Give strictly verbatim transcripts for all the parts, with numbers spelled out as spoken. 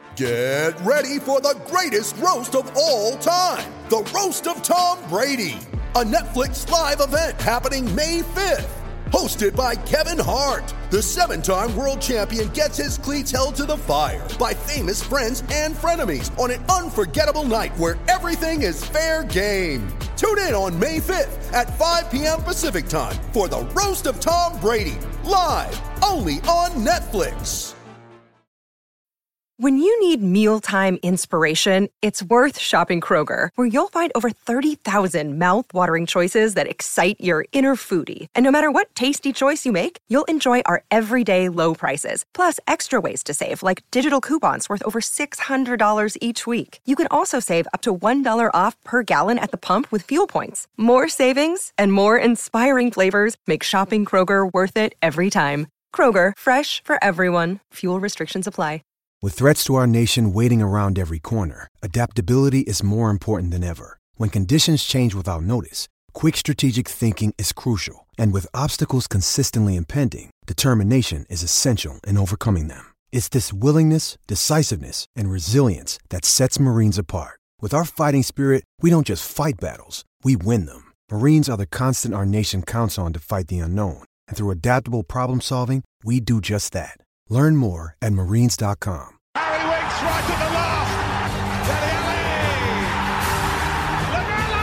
Get ready for the greatest roast of all time, the Roast of Tom Brady, a Netflix live event happening May fifth. Hosted by Kevin Hart, the seven-time world champion gets his cleats held to the fire by famous friends and frenemies on an unforgettable night where everything is fair game. Tune in on May fifth at five p.m. Pacific time for the Roast of Tom Brady, live only on Netflix. When you need mealtime inspiration, it's worth shopping Kroger, where you'll find over thirty thousand mouth-watering choices that excite your inner foodie. And no matter what tasty choice you make, you'll enjoy our everyday low prices, plus extra ways to save, like digital coupons worth over six hundred dollars each week. You can also save up to one dollar off per gallon at the pump with fuel points. More savings and more inspiring flavors make shopping Kroger worth it every time. Kroger, fresh for everyone. Fuel restrictions apply. With threats to our nation waiting around every corner, adaptability is more important than ever. When conditions change without notice, quick strategic thinking is crucial. And with obstacles consistently impending, determination is essential in overcoming them. It's this willingness, decisiveness, and resilience that sets Marines apart. With our fighting spirit, we don't just fight battles, we win them. Marines are the constant our nation counts on to fight the unknown. And through adaptable problem solving, we do just that. Learn more at marines dot com. Harry Winks right at the last. Dele Alli. Lamela.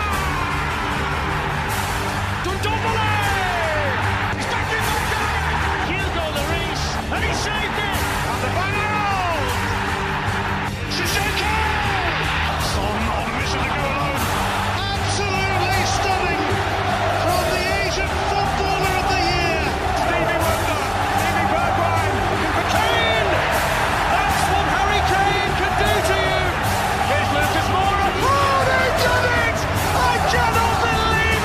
Ndombele. He's back in the game. Hugo Lloris. And he saved it. And the barrel. Sissoko. Son on a mission to go alone. Absolutely stunning from the Asian footballer of the year. Stevie Wonder. Stevie Bergwijn. Looking for Kane. That's what Harry Kane can do to you. Here's Lucas Moura. Oh, they did it! I cannot believe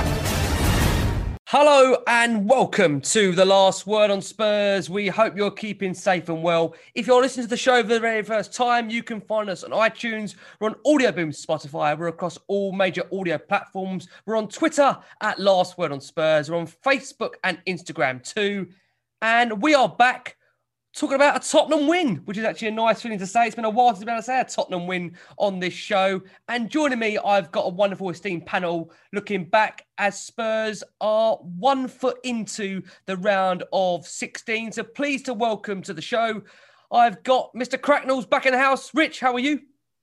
it! Hello and welcome to The Last Word on Spurs. We hope you're keeping safe and well. If you're listening to the show for the very first time, you can find us on iTunes. We're on Audio Boom, Spotify. We're across all major audio platforms. We're on Twitter at Last Word on Spurs. We're on Facebook and Instagram too. And we are back talking about a Tottenham win, which is actually a nice feeling to say. It's been a while since we've been able to say a Tottenham win on this show. And joining me, I've got a wonderful esteemed panel looking back as Spurs are one foot into the round of sixteen. So pleased to welcome to the show, I've got Mister Cracknell's back in the house. Rich, how are you?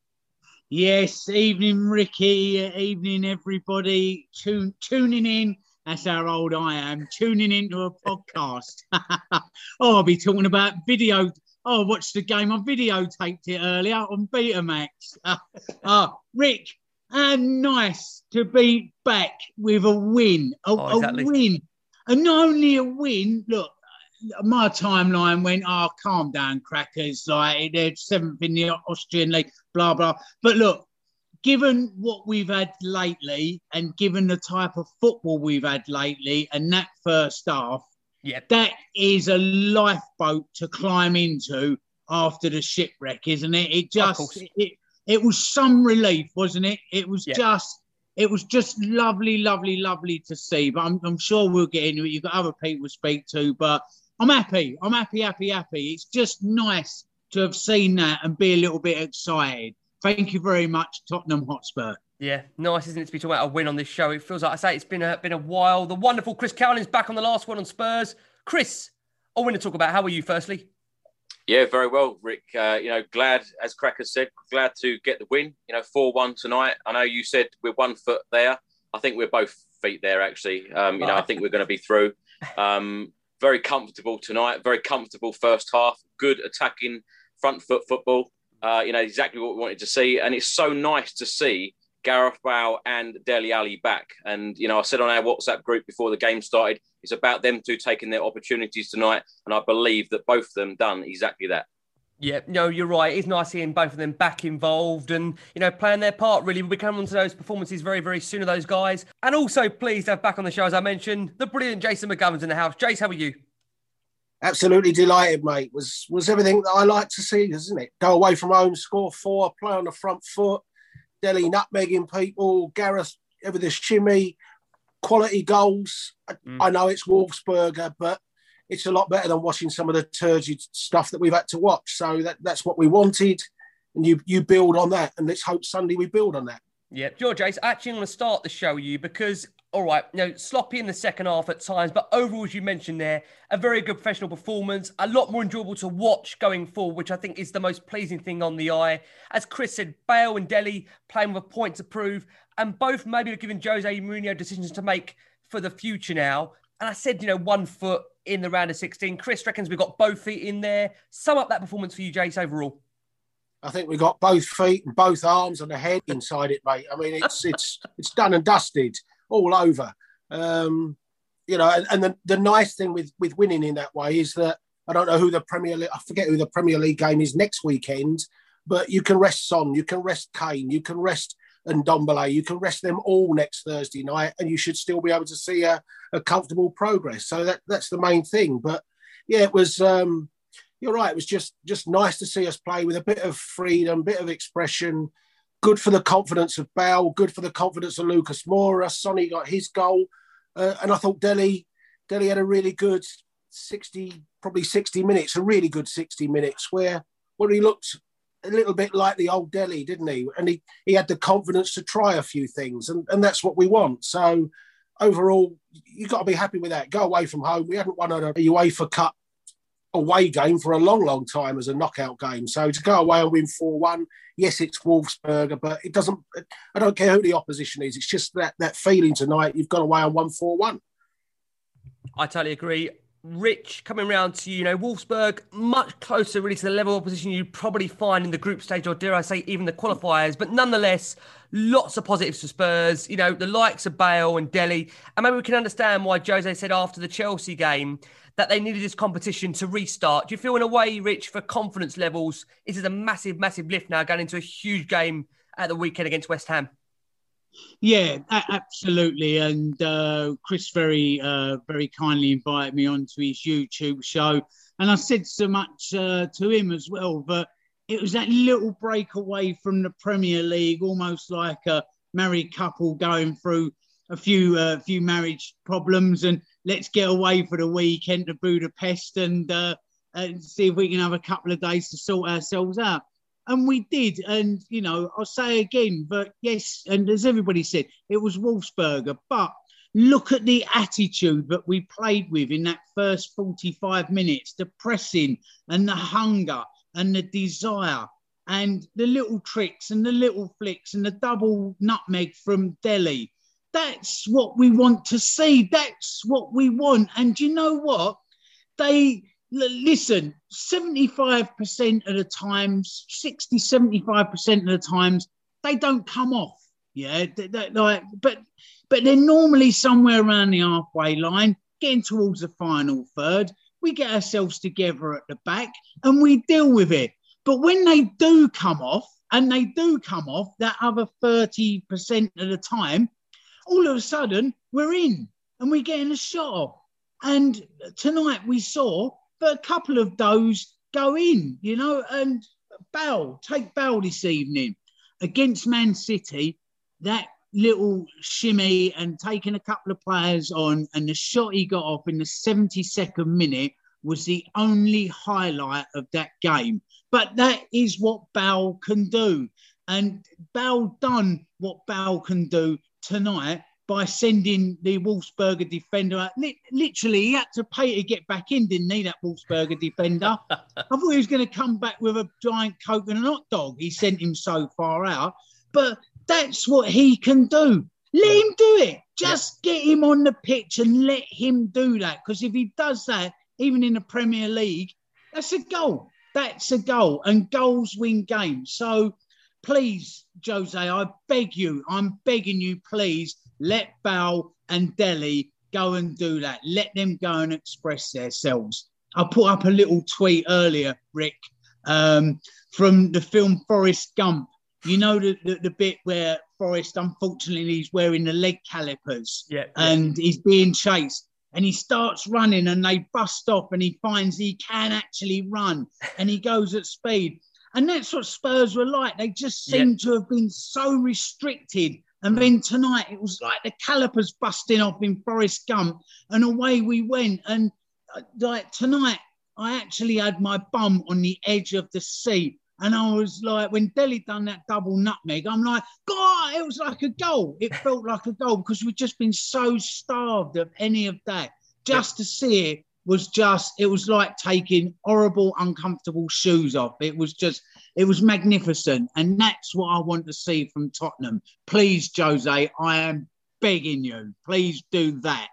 Yes, evening Ricky, evening everybody. Tune, tuning in. That's how old I am. Tuning into a podcast. oh, I'll be talking about video. Oh, I watched the game. I videotaped it earlier on Betamax. oh, Rick, how nice to be back with a win. A, Oh, exactly. a win. And not only a win, look, my timeline went, oh, calm down, crackers. Like, they're seventh in the Austrian league, blah, blah. But look, given what we've had lately and given the type of football we've had lately and that first half, Yep. that is a lifeboat to climb into after the shipwreck, isn't it? It just, course. it, it was some relief, wasn't it? It was Yeah. just, it was just lovely, lovely, lovely to see. But I'm, I'm sure we'll get into it. You've got other people to speak to, but I'm happy. I'm happy, happy, happy. It's just nice to have seen that and be a little bit excited. Thank you very much, Tottenham Hotspur. Yeah, nice, isn't it, to be talking about a win on this show? It feels like, I say, it's been a been a while. The wonderful Chris Cowling's back on The Last Word on Spurs. Chris, a win to talk about. How are you, firstly? Yeah, very well, Rick. Uh, you know, glad, as Cracker said, glad to get the win. You know, four one tonight. I know you said we're one foot there. I think we're both feet there, actually. Um, you know, I think we're going to be through. Um, very comfortable tonight. Very comfortable first half. Good attacking front foot football. Uh, you know, exactly what we wanted to see. And it's so nice to see Gareth Bale and Dele Alli back. And, you know, I said on our WhatsApp group before the game started, it's about them two taking their opportunities tonight. And I believe that both of them done exactly that. Yeah, no, you're right. It's nice seeing both of them back involved and, you know, playing their part, really. We'll be coming on to those performances very, very soon of those guys. And also pleased to have back on the show, as I mentioned, the brilliant Jason McGovern's in the house. Jace, how are you? Absolutely delighted, mate. Was was everything that I like to see, isn't it? Go away from home, score four, play on the front foot, Dele nutmegging people, Gareth with the shimmy, quality goals. Mm. I know it's Wolfsburger, but it's a lot better than watching some of the turgid stuff that we've had to watch. So that, that's what we wanted. And you you build on that. And let's hope Sunday we build on that. Yeah, George, Ace, actually I'm going to start the show with you because, all right, you know, sloppy in the second half at times, but overall, as you mentioned there, a very good professional performance, a lot more enjoyable to watch going forward, which I think is the most pleasing thing on the eye. As Chris said, Bale and Dele playing with a point to prove, and both maybe giving Jose Mourinho decisions to make for the future now. And I said, you know, one foot in the round of sixteen. Chris reckons we've got both feet in there. Sum up that performance for you, Jace, overall. I think we got both feet and both arms and the head inside it, mate. I mean, it's it's it's done and dusted all over. Um, you know, and, and the, the nice thing with, with winning in that way is that I don't know who the Premier League, I forget who the Premier League game is next weekend, but you can rest Son, you can rest Kane, you can rest Ndombele, you can rest them all next Thursday night, and you should still be able to see a, a comfortable progress. So that that's the main thing. But yeah, it was. Um, You're right. It was just just nice to see us play with a bit of freedom, a bit of expression. Good for the confidence of Bale. Good for the confidence of Lucas Moura. Sonny got his goal, uh, and I thought Dele Dele had a really good sixty, probably sixty minutes. A really good sixty minutes where where he looked a little bit like the old Dele, didn't he? And he he had the confidence to try a few things, and and that's what we want. So overall, you got to be happy with that. Go away from home. We haven't won a UEFA Cup away game for a long, long time as a knockout game. So to go away and win four one, yes, it's Wolfsburg, but it doesn't, I don't care who the opposition is. It's just that that feeling tonight, you've gone away and won four one. I totally agree. Rich, coming round to you, you know, Wolfsburg, much closer really to the level of opposition you'd probably find in the group stage, or dare I say even the qualifiers, but nonetheless, lots of positives for Spurs, you know, the likes of Bale and Dele, and maybe we can understand why Jose said after the Chelsea game that they needed this competition to restart. Do you feel in a way, Rich, for confidence levels, this is a massive, massive lift now going into a huge game at the weekend against West Ham? Yeah, a- absolutely. And uh, Chris very, uh, very kindly invited me onto his YouTube show. And I said so much uh, to him as well, but it was that little break away from the Premier League, almost like a married couple going through a few uh, few marriage problems, and let's get away for the weekend to Budapest and, uh, and see if we can have a couple of days to sort ourselves out. And we did. And, you know, I'll say again, but yes, and as everybody said, it was Wolfsburger. But look at the attitude that we played with in that first forty-five minutes, the pressing and the hunger and the desire and the little tricks and the little flicks and the double nutmeg from Dele. That's what we want to see. That's what we want. And you know what? They, listen, seventy-five percent of the times, sixty, seventy-five percent of the times, they don't come off. Yeah, they, they, like, but but they're normally somewhere around the halfway line, getting towards the final third. We get ourselves together at the back and we deal with it. But when they do come off, and they do come off that other thirty percent of the time, all of a sudden, we're in and we're getting a shot off. And tonight we saw that a couple of those go in, you know, and Bale, take Bale this evening against Man City, that little shimmy and taking a couple of players on, and the shot he got off in the seventy-second minute was the only highlight of that game. But that is what Bale can do. And Bale done what Bale can do tonight by sending the Wolfsburger defender out. Literally, he had to pay to get back in, didn't he, that Wolfsburger defender? I thought he was going to come back with a giant Coke and a hot dog. He sent him so far out. But that's what he can do. Let him do it. Just yeah. get him on the pitch and let him do that. Because if he does that, even in the Premier League, that's a goal. That's a goal. And goals win games. So please, Jose, I beg you, I'm begging you, please, let Bale and Dele go and do that. Let them go and express themselves. I put up a little tweet earlier, Rick, um, from the film Forrest Gump. You know the, the, the bit where Forrest, unfortunately, he's wearing the leg calipers yeah, and yeah. he's being chased. And he starts running and they bust off and he finds he can actually run and he goes at speed. And that's what Spurs were like. They just seemed yeah. to have been so restricted. And then tonight, it was like the calipers busting off in Forrest Gump and away we went. And like tonight, I actually had my bum on the edge of the seat. And I was like, when Dele done that double nutmeg, I'm like, God, it was like a goal. It felt like a goal because we've just been so starved of any of that. Just to see it was just, it was like taking horrible, uncomfortable shoes off. It was just, it was magnificent. And that's what I want to see from Tottenham. Please, Jose, I am begging you, please do that.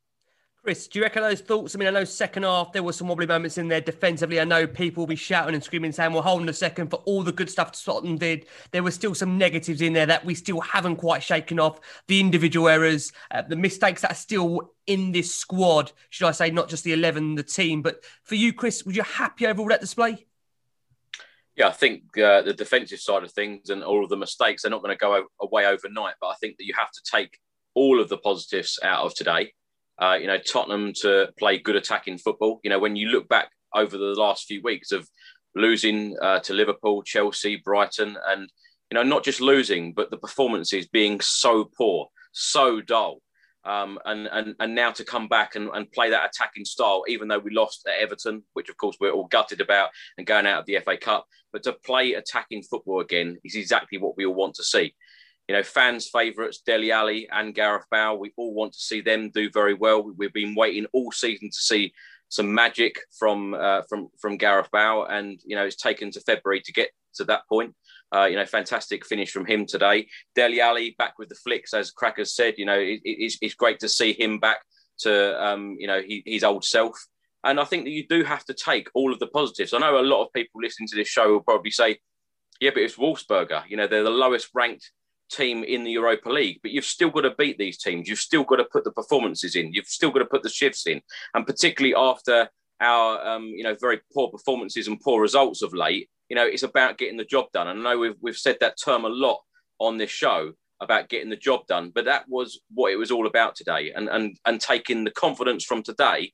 Chris, do you echo those thoughts? I mean, I know second half, there were some wobbly moments in there defensively. I know people will be shouting and screaming, saying, well, hold on a second, for all the good stuff Tottenham did, there were still some negatives in there that we still haven't quite shaken off. The individual errors, uh, the mistakes that are still in this squad, should I say, not just the eleven, the team. But for you, Chris, were you happy over all that display? Yeah, I think uh, the defensive side of things and all of the mistakes are not going to go away overnight. But I think that you have to take all of the positives out of today. Uh, you know, Tottenham to play good attacking football. You know, when you look back over the last few weeks of losing uh, to Liverpool, Chelsea, Brighton, and, you know, not just losing, but the performances being so poor, so dull. Um, and, and and now to come back and, and play that attacking style, even though we lost at Everton, which, of course, we're all gutted about and going out of the F A Cup. But to play attacking football again is exactly what we all want to see. You know, fans' favourites, Dele Alli and Gareth Bale, we all want to see them do very well. We've been waiting all season to see some magic from uh, from from Gareth Bale, and, you know, it's taken to February to get to that point. Uh, you know, fantastic finish from him today. Dele Alli back with the flicks, as Crackers said. You know, it, it's, it's great to see him back to, um, you know, he, his old self. And I think that you do have to take all of the positives. I know a lot of people listening to this show will probably say, yeah, but it's Wolfsberger. You know, they're the lowest ranked team in the Europa League, but you've still got to beat these teams. You've still got to put the performances in. You've still got to put the shifts in. And particularly after our, um, you know, very poor performances and poor results of late, you know, it's about getting the job done. And I know we've, we've said that term a lot on this show about getting the job done, but that was what it was all about today, and, and, and taking the confidence from today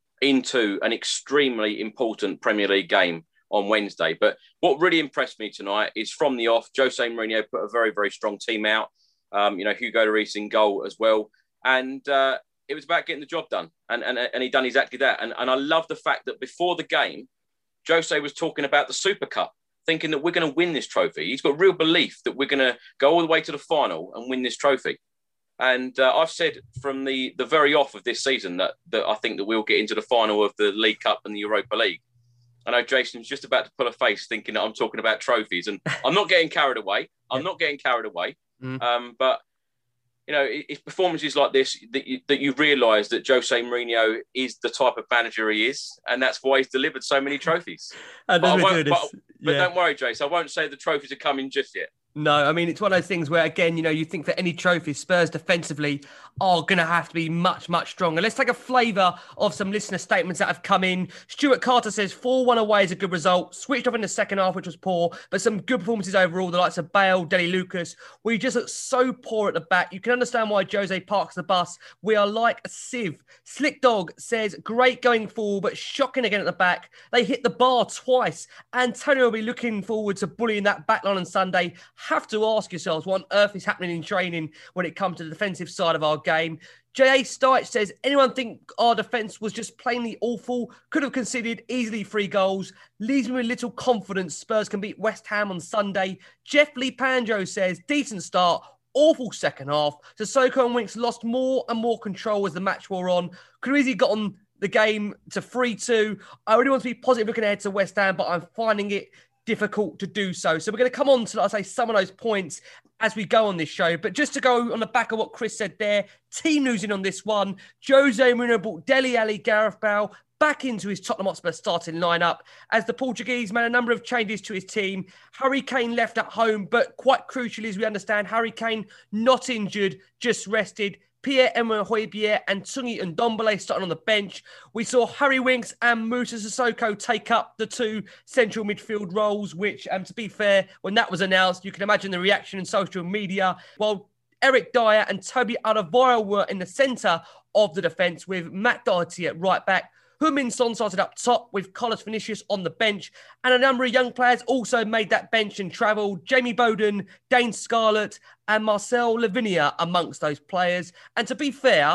into an extremely important Premier League game on Wednesday. But what really impressed me tonight is from the off, Jose Mourinho put a very, very strong team out. Um, you know, Hugo Lloris in goal as well. And uh, it was about getting the job done. And and, and he done exactly that. And, and I love the fact that before the game, Jose was talking about the Super Cup, thinking that we're going to win this trophy. He's got real belief that we're going to go all the way to the final and win this trophy. And uh, I've said from the, the very off of this season that, that I think that we'll get into the final of the League Cup and the Europa League. I know Jason's just about to pull a face thinking that I'm talking about trophies, and I'm not getting carried away. I'm not getting carried away. Mm. Um, but, you know, it's performances like this that you, that you realise that Jose Mourinho is the type of manager he is, and that's why he's delivered so many trophies. I but, I won't, but, yeah. but don't worry, Jason, I won't say the trophies are coming just yet. No, I mean, it's one of those things where, again, you know, you think for any trophy, Spurs defensively are going to have to be much, much stronger. Let's take a flavour of some listener statements that have come in. Stuart Carter says four one away is a good result. Switched off in the second half, which was poor, but some good performances overall. The likes of Bale, Dele Lucas. We just look so poor at the back. You can understand why Jose parks the bus. We are like a sieve. Slick Dog says great going forward, but shocking again at the back. They hit the bar twice. Antonio will be looking forward to bullying that backline on Sunday. Have to ask yourselves what on earth is happening in training when it comes to the defensive side of our game. J A Stites says, anyone think our defence was just plainly awful? Could have conceded easily three goals. Leaves me with little confidence Spurs can beat West Ham on Sunday. Jeff Lee Panjo says, decent start, awful second half. Sissoko and Winks lost more and more control as the match wore on. Could have easily gotten the game to three two. I really want to be positive looking ahead to West Ham, but I'm finding it difficult to do so. So we're going to come on to, like I say, some of those points as we go on this show. But just to go on the back of what Chris said there, team news in on this one. Jose Mourinho brought Dele Alli, Gareth Bale back into his Tottenham Hotspur starting lineup as the Portuguese made a number of changes to his team. Harry Kane left at home, but quite crucially, as we understand, Harry Kane not injured, just rested. Pierre-Emerick Højbjerg and Tanguy Ndombele starting on the bench. We saw Harry Winks and Moussa Sissoko take up the two central midfield roles, which, um, to be fair, when that was announced, you can imagine the reaction in social media. While Eric Dyer and Toby Alderweireld were in the centre of the defence, with Matt Doherty at right back. Heung-min Son started up top with Carlos Vinicius on the bench, and a number of young players also made that bench and travelled. Jamie Bowden, Dane Scarlett and Marcel Lavinia amongst those players. And to be fair,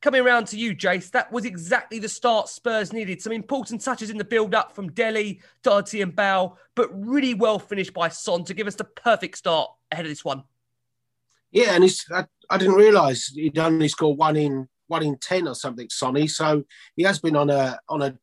coming around to you, Jace, that was exactly the start Spurs needed. Some important touches in the build-up from Dele, Doherty and Bale, but really well finished by Son to give us the perfect start ahead of this one. Yeah, and he's, I, I didn't realise he'd only scored one in one in ten or something, Sonny. So he has been on a on a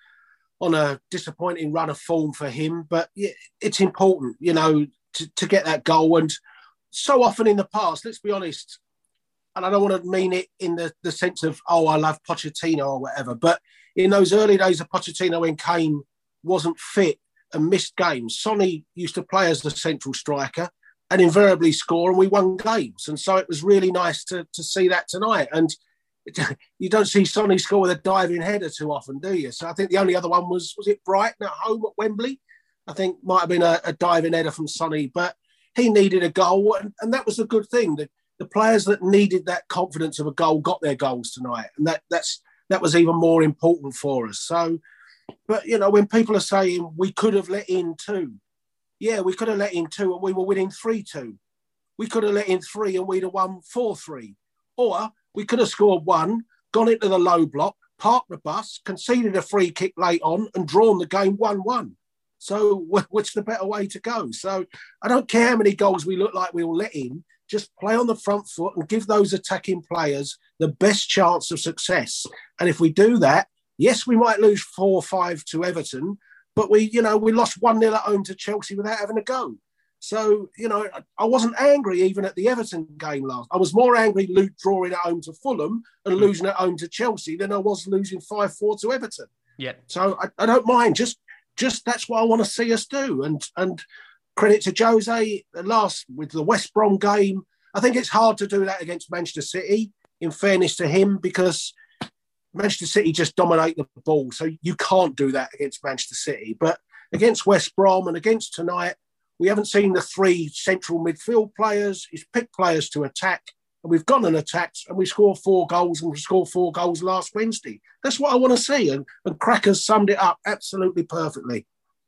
on a disappointing run of form for him. But yeah, it's important, you know, to, to get that goal. And so often in the past, let's be honest, and I don't want to mean it in the, the sense of, oh, I love Pochettino or whatever, but in those early days of Pochettino when Kane wasn't fit and missed games, Sonny used to play as the central striker and invariably score, and we won games. And so it was really nice to, to see that tonight. And it, you don't see Sonny score with a diving header too often, do you? So I think the only other one was, was it Brighton at home at Wembley? I think might have been a, a diving header from Sonny, but he needed a goal, and, and that was the good thing. The, the players that needed that confidence of a goal got their goals tonight, and that that's that was even more important for us. So, but, you know, when people are saying we could have let in two, yeah, we could have let in two and we were winning three two. We could have let in three and we'd have won four three. Or we could have scored one, gone into the low block, parked the bus, conceded a free kick late on and drawn the game one one. So what's the better way to go? So I don't care how many goals we look like we'll let in, just play on the front foot and give those attacking players the best chance of success. And if we do that, yes, we might lose four five to Everton, but we, you know, we lost one nil at home to Chelsea without having a go. So, you know, I wasn't angry even at the Everton game last. I was more angry Luke drawing at home to Fulham and losing at home to Chelsea than I was losing five four to Everton. Yeah. So I, I don't mind. Just just that's what I want to see us do. And and credit to Jose, the last with the West Brom game, I think it's hard to do that against Manchester City, in fairness to him, because Manchester City just dominate the ball. So you can't do that against Manchester City. But against West Brom and against tonight, we haven't seen the three central midfield players. He's picked players to attack, and we've gone and attacked, and we scored four goals, and we scored four goals last Wednesday. That's what I want to see, and, and Crackers summed it up absolutely perfectly.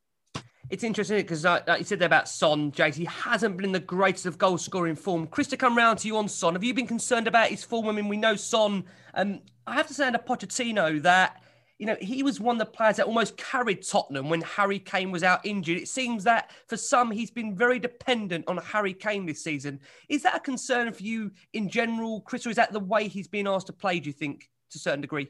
It's interesting because, uh, like you said there about Son, Jace, he hasn't been in the greatest of goal-scoring form. Chris, to come round to you on Son, have you been concerned about his form? I mean, we know Son, um, I have to say under Pochettino that, you know, he was one of the players that almost carried Tottenham when Harry Kane was out injured. It seems that for some, he's been very dependent on Harry Kane this season. Is that a concern for you in general, Chris, or is that the way he's been asked to play, do you think, to a certain degree?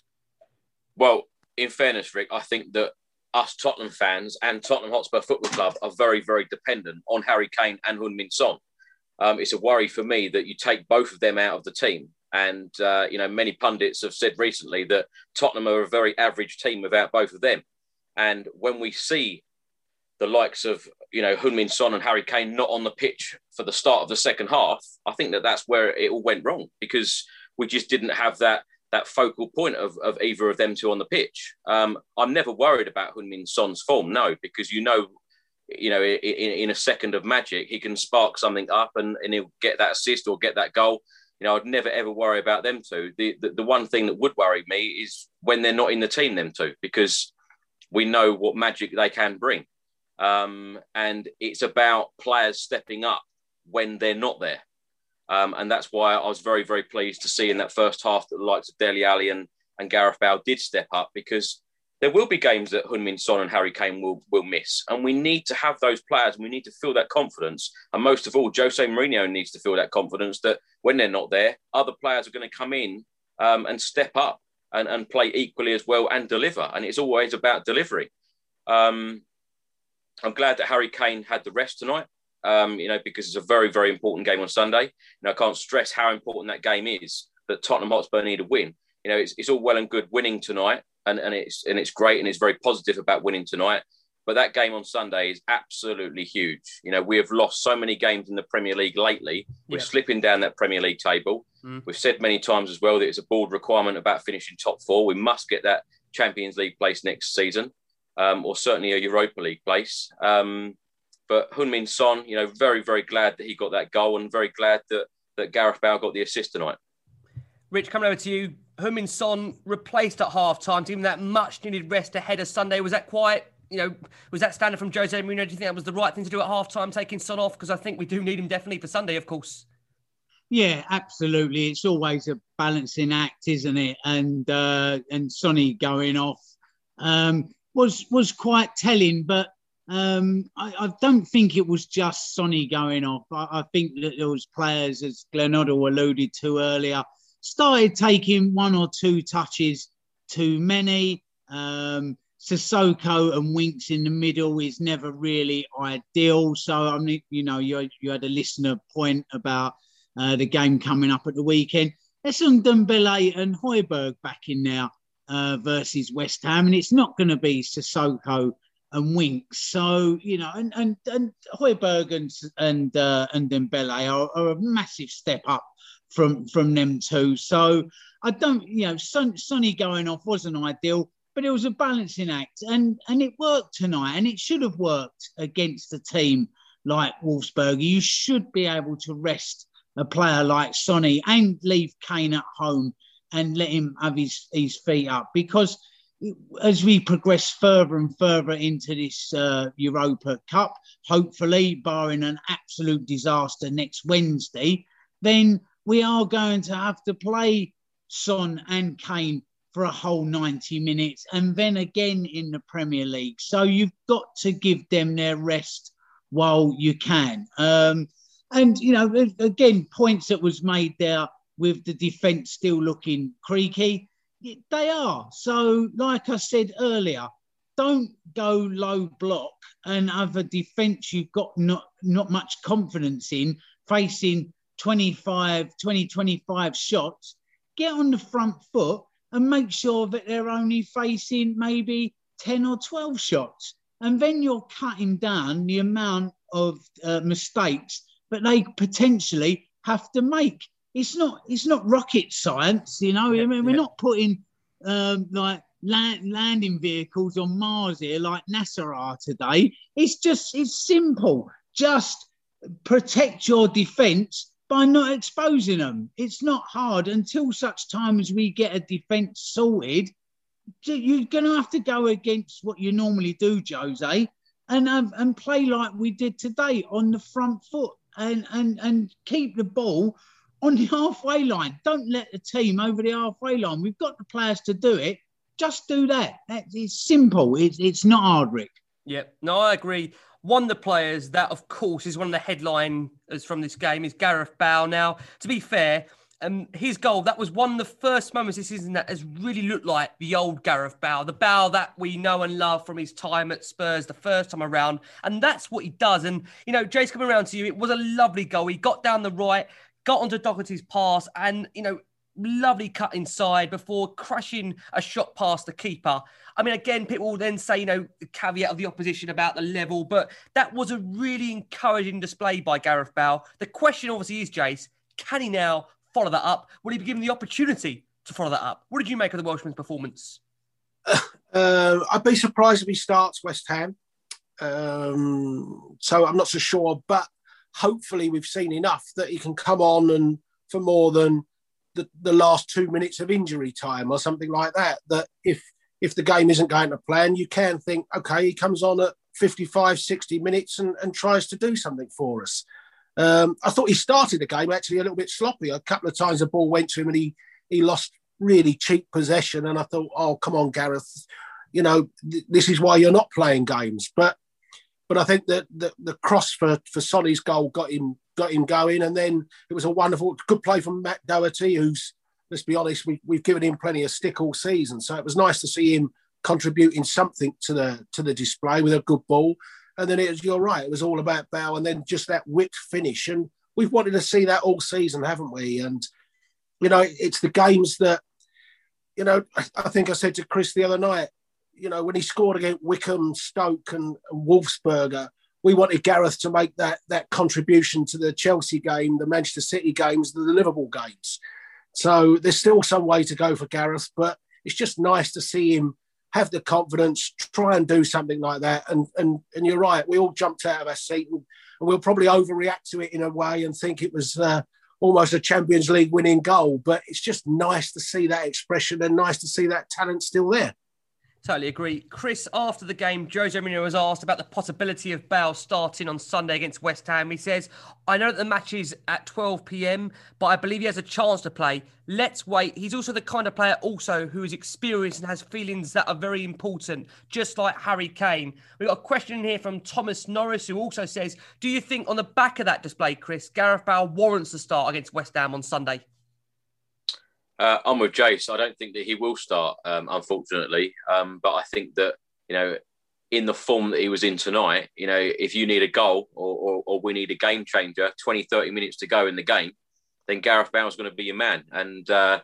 Well, in fairness, Rick, I think that us Tottenham fans and Tottenham Hotspur Football Club are very, very dependent on Harry Kane and Heung-min Son. Um, it's a worry for me that you take both of them out of the team. And, uh, you know, many pundits have said recently that Tottenham are a very average team without both of them. And when we see the likes of, you know, Heung-min Son and Harry Kane not on the pitch for the start of the second half, I think that that's where it all went wrong, because we just didn't have that that focal point of, of either of them two on the pitch. Um, I'm never worried about Heung-min Son's form, no, because you know, you know, in, in a second of magic, he can spark something up and, and he'll get that assist or get that goal. You know, I'd never, ever worry about them two. The, the the one thing that would worry me is when they're not in the team, them two, because we know what magic they can bring. Um, and it's about players stepping up when they're not there. Um, and that's why I was very, very pleased to see in that first half that the likes of Dele Alli and, and Gareth Bale did step up, because there will be games that Heung-min Son and Harry Kane will, will miss. And we need to have those players and we need to feel that confidence. And most of all, Jose Mourinho needs to feel that confidence that when they're not there, other players are going to come in um, and step up and, and play equally as well and deliver. And it's always about delivery. Um, I'm glad that Harry Kane had the rest tonight. Um, you know, because it's a very, very important game on Sunday. You know, I can't stress how important that game is, that Tottenham Hotspur need a win. You know, it's, it's all well and good winning tonight, and, and it's and it's great, and it's very positive about winning tonight. But that game on Sunday is absolutely huge. You know, we have lost so many games in the Premier League lately. We're yeah. slipping down that Premier League table. Mm. We've said many times as well that it's a board requirement about finishing top four. We must get that Champions League place next season, um, or certainly a Europa League place. Um, But Heung-min Son, you know, very, very glad that he got that goal, and very glad that, that Gareth Bale got the assist tonight. Rich, coming over to you. Heung-min Son replaced at half-time, given that much-needed rest ahead of Sunday. Was that quite, you know, was that standard from Jose Mourinho? Do you think that was the right thing to do at half-time, taking Son off? Because I think we do need him definitely for Sunday, of course. Yeah, absolutely. It's always a balancing act, isn't it? And uh, and Sonny going off um, was was quite telling, but um, I, I don't think it was just Sonny going off. I, I think that there was players, as Glenn Hoddle alluded to earlier, started taking one or two touches too many. Um, Sissoko and Winks in the middle is never really ideal. So I mean, you know, you you had a listener point about uh, the game coming up at the weekend. There's some Dembele and Højbjerg back in now uh, versus West Ham, and it's not going to be Sissoko and Winks. So you know, and and and Højbjerg and and uh, and Dembele are, are a massive step up from from them two. So I don't, you know, Son, Sonny going off wasn't ideal, but it was a balancing act, and and it worked tonight, and it should have worked against a team like Wolfsburg. You should be able to rest a player like Sonny and leave Kane at home and let him have his, his feet up, because as we progress further and further into this uh, Europa Cup, hopefully, barring an absolute disaster next Wednesday, then we are going to have to play Son and Kane for a whole ninety minutes, and then again in the Premier League. So you've got to give them their rest while you can. Um, and, you know, again, points that was made there with the defence still looking creaky. They are. So, like I said earlier, don't go low block and have a defence you've got not, not much confidence in, facing twenty-five, twenty, twenty-five shots. Get on the front foot and make sure that they're only facing maybe ten or twelve shots. And then you're cutting down the amount of uh, mistakes that they potentially have to make. It's not it's not rocket science, you know. Yeah, I mean, we're yeah. not putting um, like land, landing vehicles on Mars here like NASA are today. It's just, it's simple. Just protect your defence by not exposing them. It's not hard. Until such time as we get a defence sorted, you're going to have to go against what you normally do, Jose, and um, and play like we did today on the front foot, and, and, and keep the ball on the halfway line. Don't let the team over the halfway line. We've got the players to do it. Just do that. That it's simple. It's, it's not hard, Rick. Yep. No, I agree. One of the players that, of course, is one of the headliners from this game is Gareth Bale. Now, to be fair, um, his goal, that was one of the first moments this season that has really looked like the old Gareth Bale, the Bale that we know and love from his time at Spurs the first time around. And that's what he does. And, you know, Jay's coming around to you. It was a lovely goal. He got down the right, got onto Doherty's pass, and, you know, lovely cut inside before crashing a shot past the keeper. I mean, again, people will then say, you know, the caveat of the opposition about the level, but that was a really encouraging display by Gareth Bale. The question obviously is, Jace, can he now follow that up? Will he be given the opportunity to follow that up? What did you make of the Welshman's performance? Uh, I'd be surprised if he starts West Ham. Um, so I'm not so sure, but hopefully we've seen enough that he can come on and for more than the, the last two minutes of injury time or something like that, that if if the game isn't going to plan, you can think, okay, he comes on at fifty-five, sixty minutes and, and tries to do something for us. Um, I thought he started the game actually a little bit sloppy. A couple of times the ball went to him and he he lost really cheap possession. And I thought, oh, come on, Gareth, you know, th- this is why you're not playing games. But but I think that the, the cross for, for Sonny's goal got him got him going. And then it was a wonderful, good play from Matt Doherty, who's, let's be honest, we, we've given him plenty of stick all season. So it was nice to see him contributing something to the to the display with a good ball. And then it was, you're right, it was all about Bale and then just that whipped finish. And we've wanted to see that all season, haven't we? And, you know, it's the games that, you know, I think I said to Chris the other night, you know, when he scored against Wickham, Stoke and, and Wolfsburger, we wanted Gareth to make that that contribution to the Chelsea game, the Manchester City games, the Liverpool games. So there's still some way to go for Gareth, but it's just nice to see him have the confidence, try and do something like that. And and and you're right, we all jumped out of our seat and, and we'll probably overreact to it in a way and think it was uh, almost a Champions League winning goal. But it's just nice to see that expression and nice to see that talent still there. Totally agree. Chris, after the game, Jose Mourinho was asked about the possibility of Bale starting on Sunday against West Ham. He says, I know that the match is at twelve p.m, but I believe he has a chance to play. Let's wait. He's also the kind of player also who is experienced and has feelings that are very important, just like Harry Kane. We've got a question here from Thomas Norris, who also says, do you think on the back of that display, Chris, Gareth Bale warrants the start against West Ham on Sunday? Uh, I'm with Jace. I don't think that he will start, um, unfortunately. Um, but I think that, you know, in the form that he was in tonight, you know, if you need a goal or, or, or we need a game changer, twenty, thirty minutes to go in the game, then Gareth Bale's going to be your man. And uh,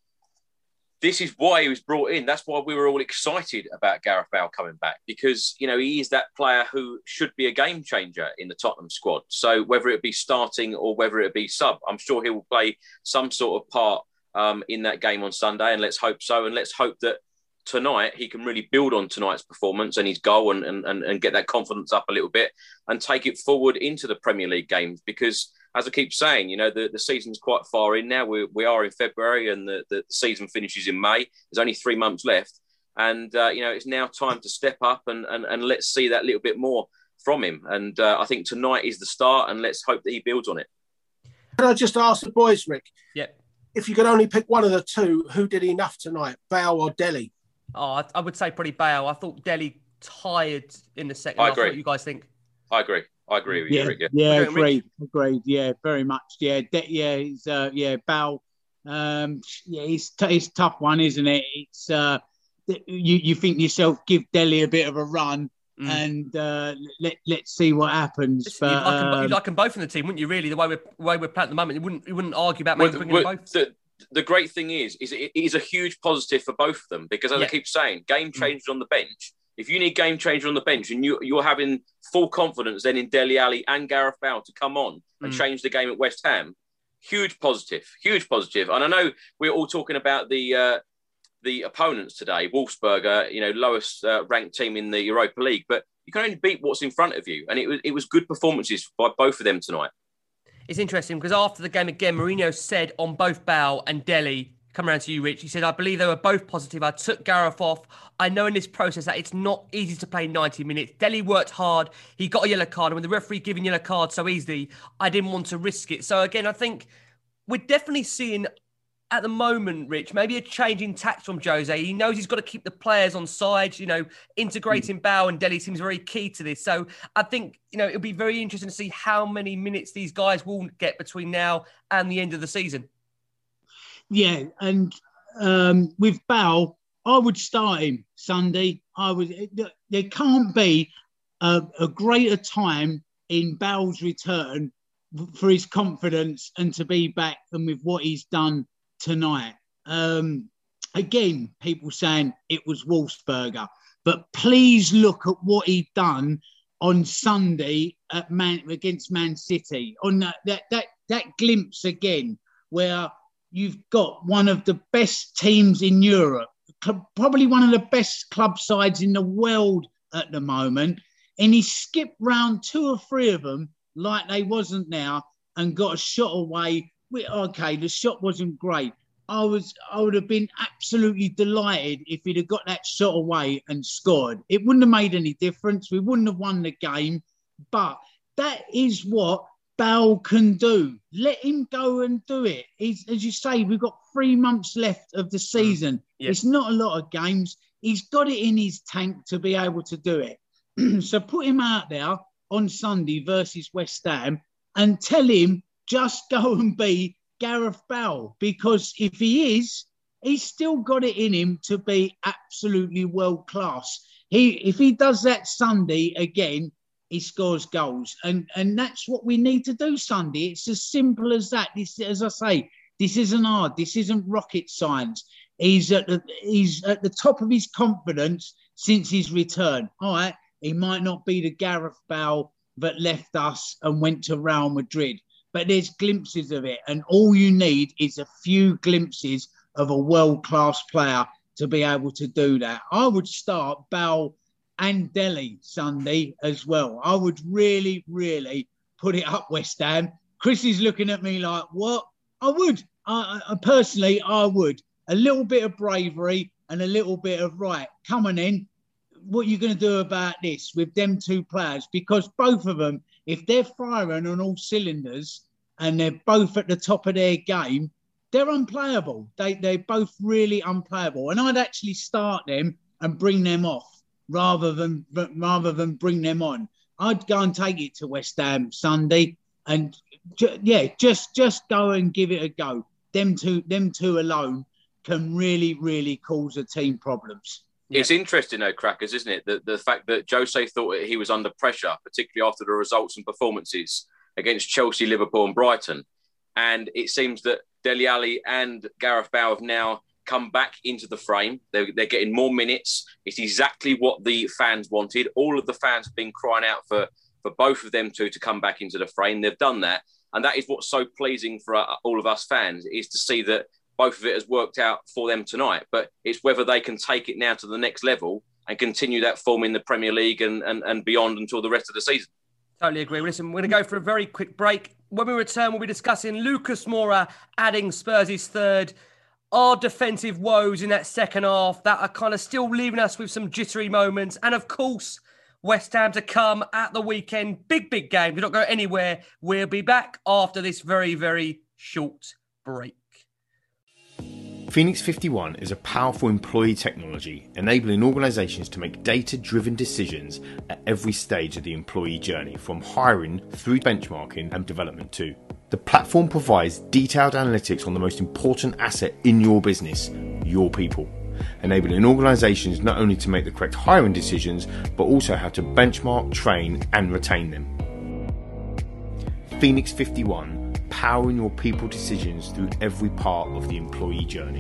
this is why he was brought in. That's why we were all excited about Gareth Bale coming back, because, you know, he is that player who should be a game changer in the Tottenham squad. So whether it be starting or whether it be sub, I'm sure he will play some sort of part Um, in that game on Sunday, and let's hope so. And let's hope that tonight he can really build on tonight's performance and his goal and, and, and get that confidence up a little bit and take it forward into the Premier League games. Because, as I keep saying, you know, the, the season's quite far in now. We, we are in February and the, the season finishes in May. There's only three months left. And, uh, you know, it's now time to step up and, and, and let's see that little bit more from him. And uh, I think tonight is the start, and let's hope that he builds on it. Can I just ask the boys, Rick? Yeah. If you could only pick one of the two, who did enough tonight, Bale or Dele? Oh, I would say probably Bale. I thought Dele tired in the second I half. agree. What you guys think? I agree. I agree with yeah, you, Rick. Yeah, yeah Rick? agreed. Agreed. Yeah, very much. Yeah, De- yeah, it's, uh, yeah, Bale. Um, yeah, it's, t- it's a tough one, isn't it? It's uh, you, you think yourself, give Dele a bit of a run. Mm. And uh, let let's see what happens. But, you'd, like um, them, you'd like them both in the team, wouldn't you? Really, the way we're the way we're playing at the moment, you wouldn't you wouldn't argue about maybe well, bringing well, them both. The, the great thing is, is it is a huge positive for both of them, because as yeah. I keep saying, game changer mm. on the bench. If you need game changer on the bench and you you're having full confidence then in Dele Alli and Gareth Bale to come on and mm. change the game at West Ham, huge positive, huge positive. And I know we're all talking about the. Uh, the opponents today, Wolfsburg, you know, lowest uh, ranked team in the Europa League, but you can only beat what's in front of you. And it was it was good performances by both of them tonight. It's interesting because after the game again, Mourinho said on both Bale and Dele, come around to you, Rich, he said, I believe they were both positive. I took Gareth off. I know in this process that it's not easy to play ninety minutes. Dele worked hard. He got a yellow card. And with the referee giving yellow cards so easily, I didn't want to risk it. So again, I think we're definitely seeing at the moment, Rich, maybe a change in tact from Jose. He knows he's got to keep the players on side, you know, integrating mm. Bale and Dele seems very key to this. So I think, you know, it'll be very interesting to see how many minutes these guys will get between now and the end of the season. Yeah, and um, with Bale, I would start him Sunday. I would. There can't be a, a greater time in Bale's return for his confidence and to be back and with what he's done tonight. Um, again, people saying it was Wolfsburger, but please look at what he done on Sunday at Man against Man City. On that that that, that glimpse again, where you've got one of the best teams in Europe, probably one of the best club sides in the world at the moment, and he skipped round two or three of them like they wasn't now and got a shot away. Okay, the shot wasn't great. I was, I would have been absolutely delighted if he'd have got that shot away and scored. It wouldn't have made any difference. We wouldn't have won the game. But that is what Bale can do. Let him go and do it. He's, as you say, we've got three months left of the season. Yeah. It's not a lot of games. He's got it in his tank to be able to do it. So put him out there on Sunday versus West Ham and tell him, just go and be Gareth Bale, because if he is, he's still got it in him to be absolutely world class. He, if he does that Sunday again, he scores goals, and and that's what we need to do Sunday. It's as simple as that. This, as I say, this isn't hard. This isn't rocket science. He's at the he's at the top of his confidence since his return. All right, he might not be the Gareth Bale that left us and went to Real Madrid, but there's glimpses of it. And all you need is a few glimpses of a world-class player to be able to do that. I would start Bale and Dele Sunday as well. I would really, really put it up West Ham. Chris is looking at me like, what? I would. I, I personally, I would. A little bit of bravery, and a little bit of, right, come on in, what are you going to do about this with them two players? Because both of them, if they're firing on all cylinders and they're both at the top of their game, they're unplayable. They, they're both really unplayable. And I'd actually start them and bring them off rather than rather than bring them on. I'd go and take it to West Ham Sunday and, ju- yeah, just just go and give it a go. Them two, them two alone can really, really cause a team problems. It's yeah. interesting, though, Crackers, isn't it? The, the fact that Jose thought he was under pressure, particularly after the results and performances against Chelsea, Liverpool and Brighton. And it seems that Dele Alli and Gareth Bale have now come back into the frame. They're, they're getting more minutes. It's exactly what the fans wanted. All of the fans have been crying out for, for both of them two to come back into the frame. They've done that. And that is what's so pleasing for all of us fans, is to see that both of it has worked out for them tonight. But it's whether they can take it now to the next level and continue that form in the Premier League and, and, and beyond until the rest of the season. Totally agree. Well, listen, we're going to go for a very quick break. When we return, we'll be discussing Lucas Moura adding Spurs' third, our defensive woes in that second half that are kind of still leaving us with some jittery moments. And of course, West Ham to come at the weekend. Big, big game. Do not go anywhere. We'll be back after this very, very short break. Phoenix fifty-one is a powerful employee technology enabling organisations to make data-driven decisions at every stage of the employee journey, from hiring through benchmarking and development too. The platform provides detailed analytics on the most important asset in your business, your people, enabling organisations not only to make the correct hiring decisions, but also how to benchmark, train and retain them. Phoenix fifty-one, powering your people decisions through every part of the employee journey.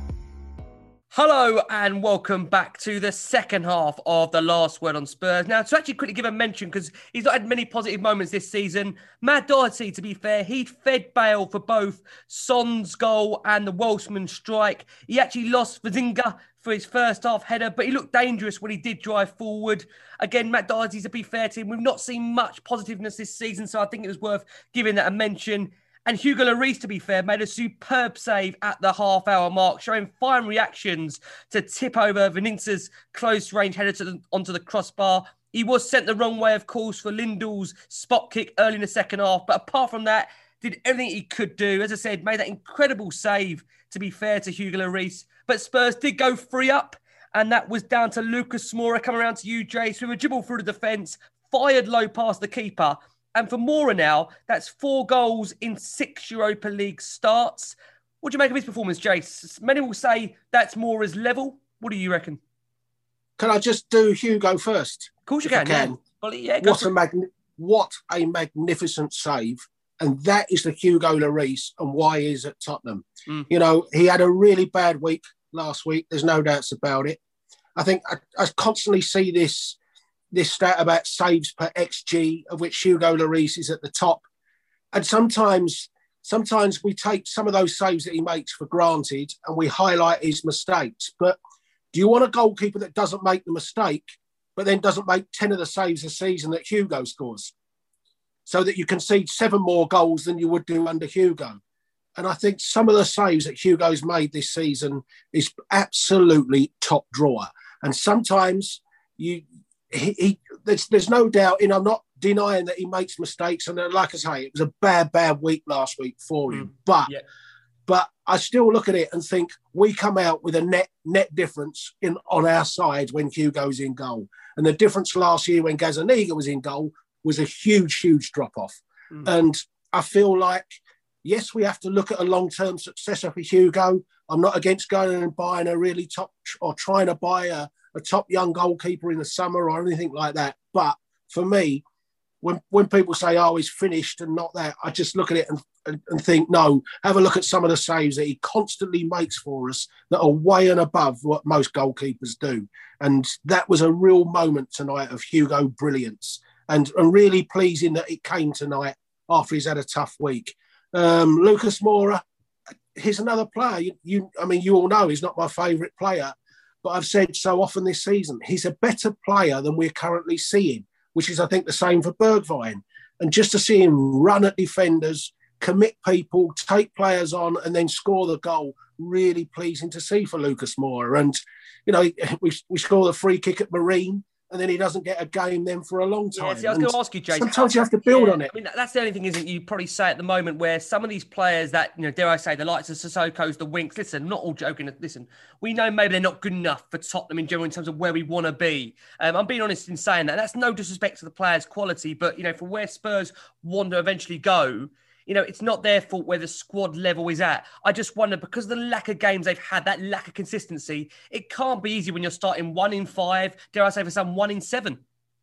Hello and welcome back to the second half of The Last Word on Spurs. Now, to actually quickly give a mention, because he's not had many positive moments this season, Matt Doherty, to be fair, he'd fed Bale for both Son's goal and the Welshman strike. He actually lost Vazinga for his first half header, but he looked dangerous when he did drive forward. Again, Matt Doherty, to be fair to him, we've not seen much positiveness this season, so I think it was worth giving that a mention. And Hugo Lloris, to be fair, made a superb save at the half-hour mark, showing fine reactions to tip over Valencia's close-range header to the, onto the crossbar. He was sent the wrong way, of course, for Lindell's spot kick early in the second half. But apart from that, did everything he could do. As I said, made that incredible save, to be fair to Hugo Lloris. But Spurs did go three up, and that was down to Lucas Moura. Coming around to you, Jace, with a dribble through the defence, fired low past the keeper. And for Moura now, that's four goals in six Europa League starts. What do you make of his performance, Jace? Many will say that's Moura's level. What do you reckon? Can I just do Hugo first? Of course you can. can. Yeah. Well, yeah, what, a magni- what a magnificent save. And that is the Hugo Lloris and why he's at Tottenham. Mm. You know, he had a really bad week last week. There's no doubts about it. I think I, I constantly see this this stat about saves per X G, of which Hugo Lloris is at the top. And sometimes, sometimes we take some of those saves that he makes for granted and we highlight his mistakes. But do you want a goalkeeper that doesn't make the mistake, but then doesn't make ten of the saves a season that Hugo scores, so that you concede seven more goals than you would do under Hugo? And I think some of the saves that Hugo's made this season is absolutely top drawer. And sometimes you... He, he there's, there's no doubt, and I'm not denying that he makes mistakes. And like I say, it was a bad, bad week last week for him. Mm, but yeah. but I still look at it and think we come out with a net net difference in on our side when Hugo's in goal. And the difference last year when Gazzaniga was in goal was a huge, huge drop-off. Mm. And I feel like, yes, we have to look at a long-term successor for Hugo. I'm not against going and buying a really top or trying to buy a a top young goalkeeper in the summer or anything like that. But for me, when when people say, oh, he's finished and not that, I just look at it and, and, and think, no, have a look at some of the saves that he constantly makes for us that are way and above what most goalkeepers do. And that was a real moment tonight of Hugo brilliance, and, and really pleasing that it came tonight after he's had a tough week. Um, Lucas Moura, he's another player. You, you, I mean, you all know he's not my favourite player, but I've said so often this season, he's a better player than we're currently seeing, which is, I think, the same for Bergwijn. And just to see him run at defenders, commit people, take players on, and then score the goal. Really pleasing to see for Lucas Moura. And, you know, we, we score the free kick at Marine, and then he doesn't get a game then for a long time. Yeah, see, I was going to ask you, Jason. Sometimes you have to build yeah, on it. I mean, that's the only thing, isn't it? You probably say at the moment where some of these players that, you know, dare I say, the likes of Sissoko's, the Winks, listen, I'm not all joking. Listen, we know maybe they're not good enough for Tottenham in general in terms of where we want to be. Um, I'm being honest in saying that. That's no disrespect to the players' quality, but, you know, for where Spurs want to eventually go, you know, it's not their fault where the squad level is at. I just wonder, because of the lack of games they've had, that lack of consistency, it can't be easy when you're starting one in five, dare I say for some, one in seven.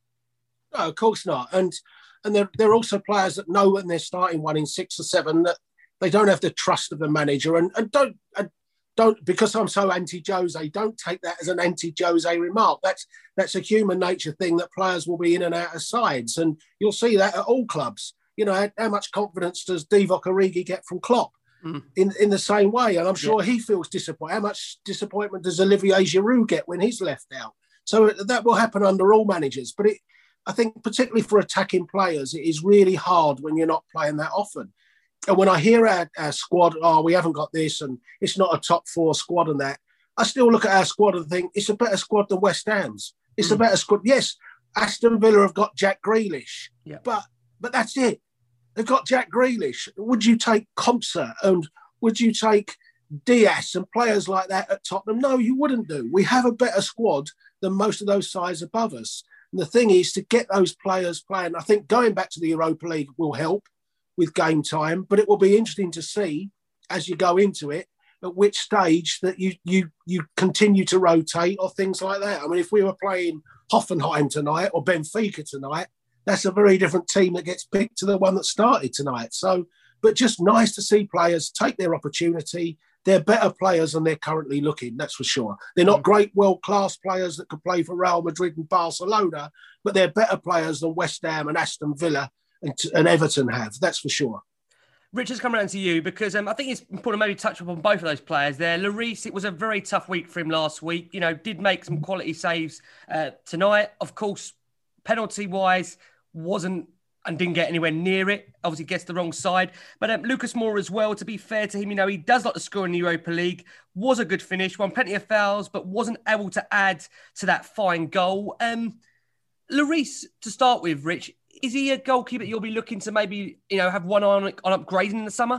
No, of course not. And and they're, they're also players that know when they're starting one in six or seven that they don't have the trust of the manager. And, and don't, and don't, because I'm so anti-Jose, don't take that as an anti-Jose remark. That's that's a human nature thing that players will be in and out of sides. And you'll see that at all clubs. You know, how, how much confidence does Divock Origi get from Klopp? Mm. In, in the same way? And I'm sure yeah. he feels disappointed. How much disappointment does Olivier Giroud get when he's left out? So that will happen under all managers. But it, I think particularly for attacking players, it is really hard when you're not playing that often. And when I hear our, our squad, oh, we haven't got this and it's not a top four squad and that, I still look at our squad and think it's a better squad than West Ham's. It's mm. a better squad. Yes, Aston Villa have got Jack Grealish, yeah. but but that's it. They've got Jack Grealish. Would you take Kompsa and would you take Diaz and players like that at Tottenham? No, you wouldn't do. We have a better squad than most of those sides above us. And the thing is to get those players playing. I think going back to the Europa League will help with game time, but it will be interesting to see as you go into it at which stage that you you you continue to rotate or things like that. I mean, if we were playing Hoffenheim tonight or Benfica tonight, that's a very different team that gets picked to the one that started tonight. So, but just nice to see players take their opportunity. They're better players than they're currently looking, that's for sure. They're not great world-class players that could play for Real Madrid and Barcelona, but they're better players than West Ham and Aston Villa and, and Everton have, that's for sure. Richard's coming around to you because um, I think it's important to maybe touch upon both of those players there. Lloris, it was a very tough week for him last week. You know, did make some quality saves uh, tonight. Of course, penalty-wise, wasn't and didn't get anywhere near it. Obviously gets the wrong side. But um, Lucas Moura as well, to be fair to him, you know, he does like to score in the Europa League. Was a good finish, won plenty of fouls, but wasn't able to add to that fine goal. Um, Lloris, to start with, Rich, is he a goalkeeper that you'll be looking to maybe, you know, have one eye on, on upgrading in the summer?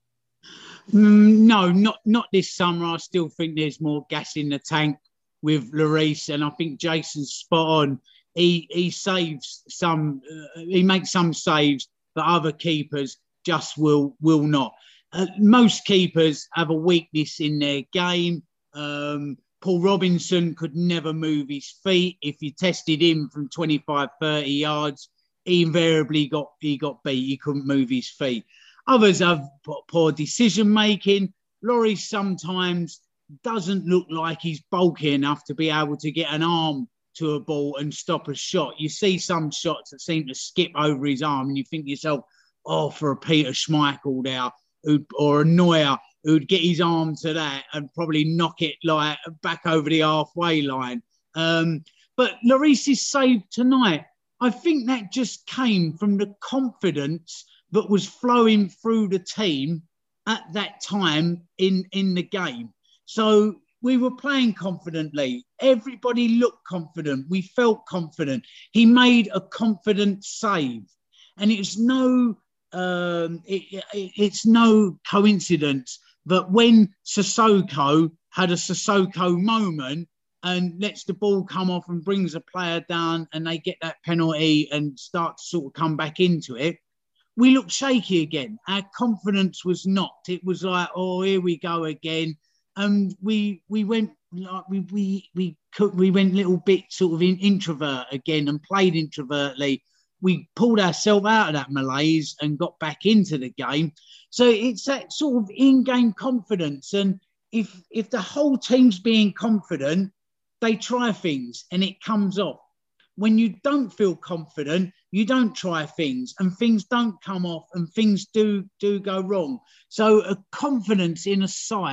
Mm, no, not not this summer. I still think there's more gas in the tank with Lloris, and I think Jason's spot on. He he saves some, uh, he makes some saves that other keepers just will will not. Uh, most keepers have a weakness in their game. Um, Paul Robinson could never move his feet. If you tested him from twenty-five, thirty yards, he invariably got he got beat. He couldn't move his feet. Others have poor decision making. Lloris sometimes doesn't look like he's bulky enough to be able to get an arm to a ball and stop a shot. You see some shots that seem to skip over his arm and you think to yourself, oh, for a Peter Schmeichel there who'd, or a Neuer who'd get his arm to that and probably knock it like back over the halfway line. Um, but Lloris's save tonight, I think that just came from the confidence that was flowing through the team at that time in, in the game. So we were playing confidently. Everybody looked confident. We felt confident. He made a confident save. And it's no, um, it, it, it's no coincidence that when Sissoko had a Sissoko moment and lets the ball come off and brings a player down and they get that penalty and start to sort of come back into it, we looked shaky again. Our confidence was knocked. It was like, oh, here we go again. And we we went like we we we could, we went a little bit sort of in introvert again and played introvertly. We pulled ourselves out of that malaise and got back into the game. So it's that sort of in-game confidence. And if if the whole team's being confident, they try things and it comes off. When you don't feel confident, you don't try things and things don't come off and things do do go wrong. So a confidence in a side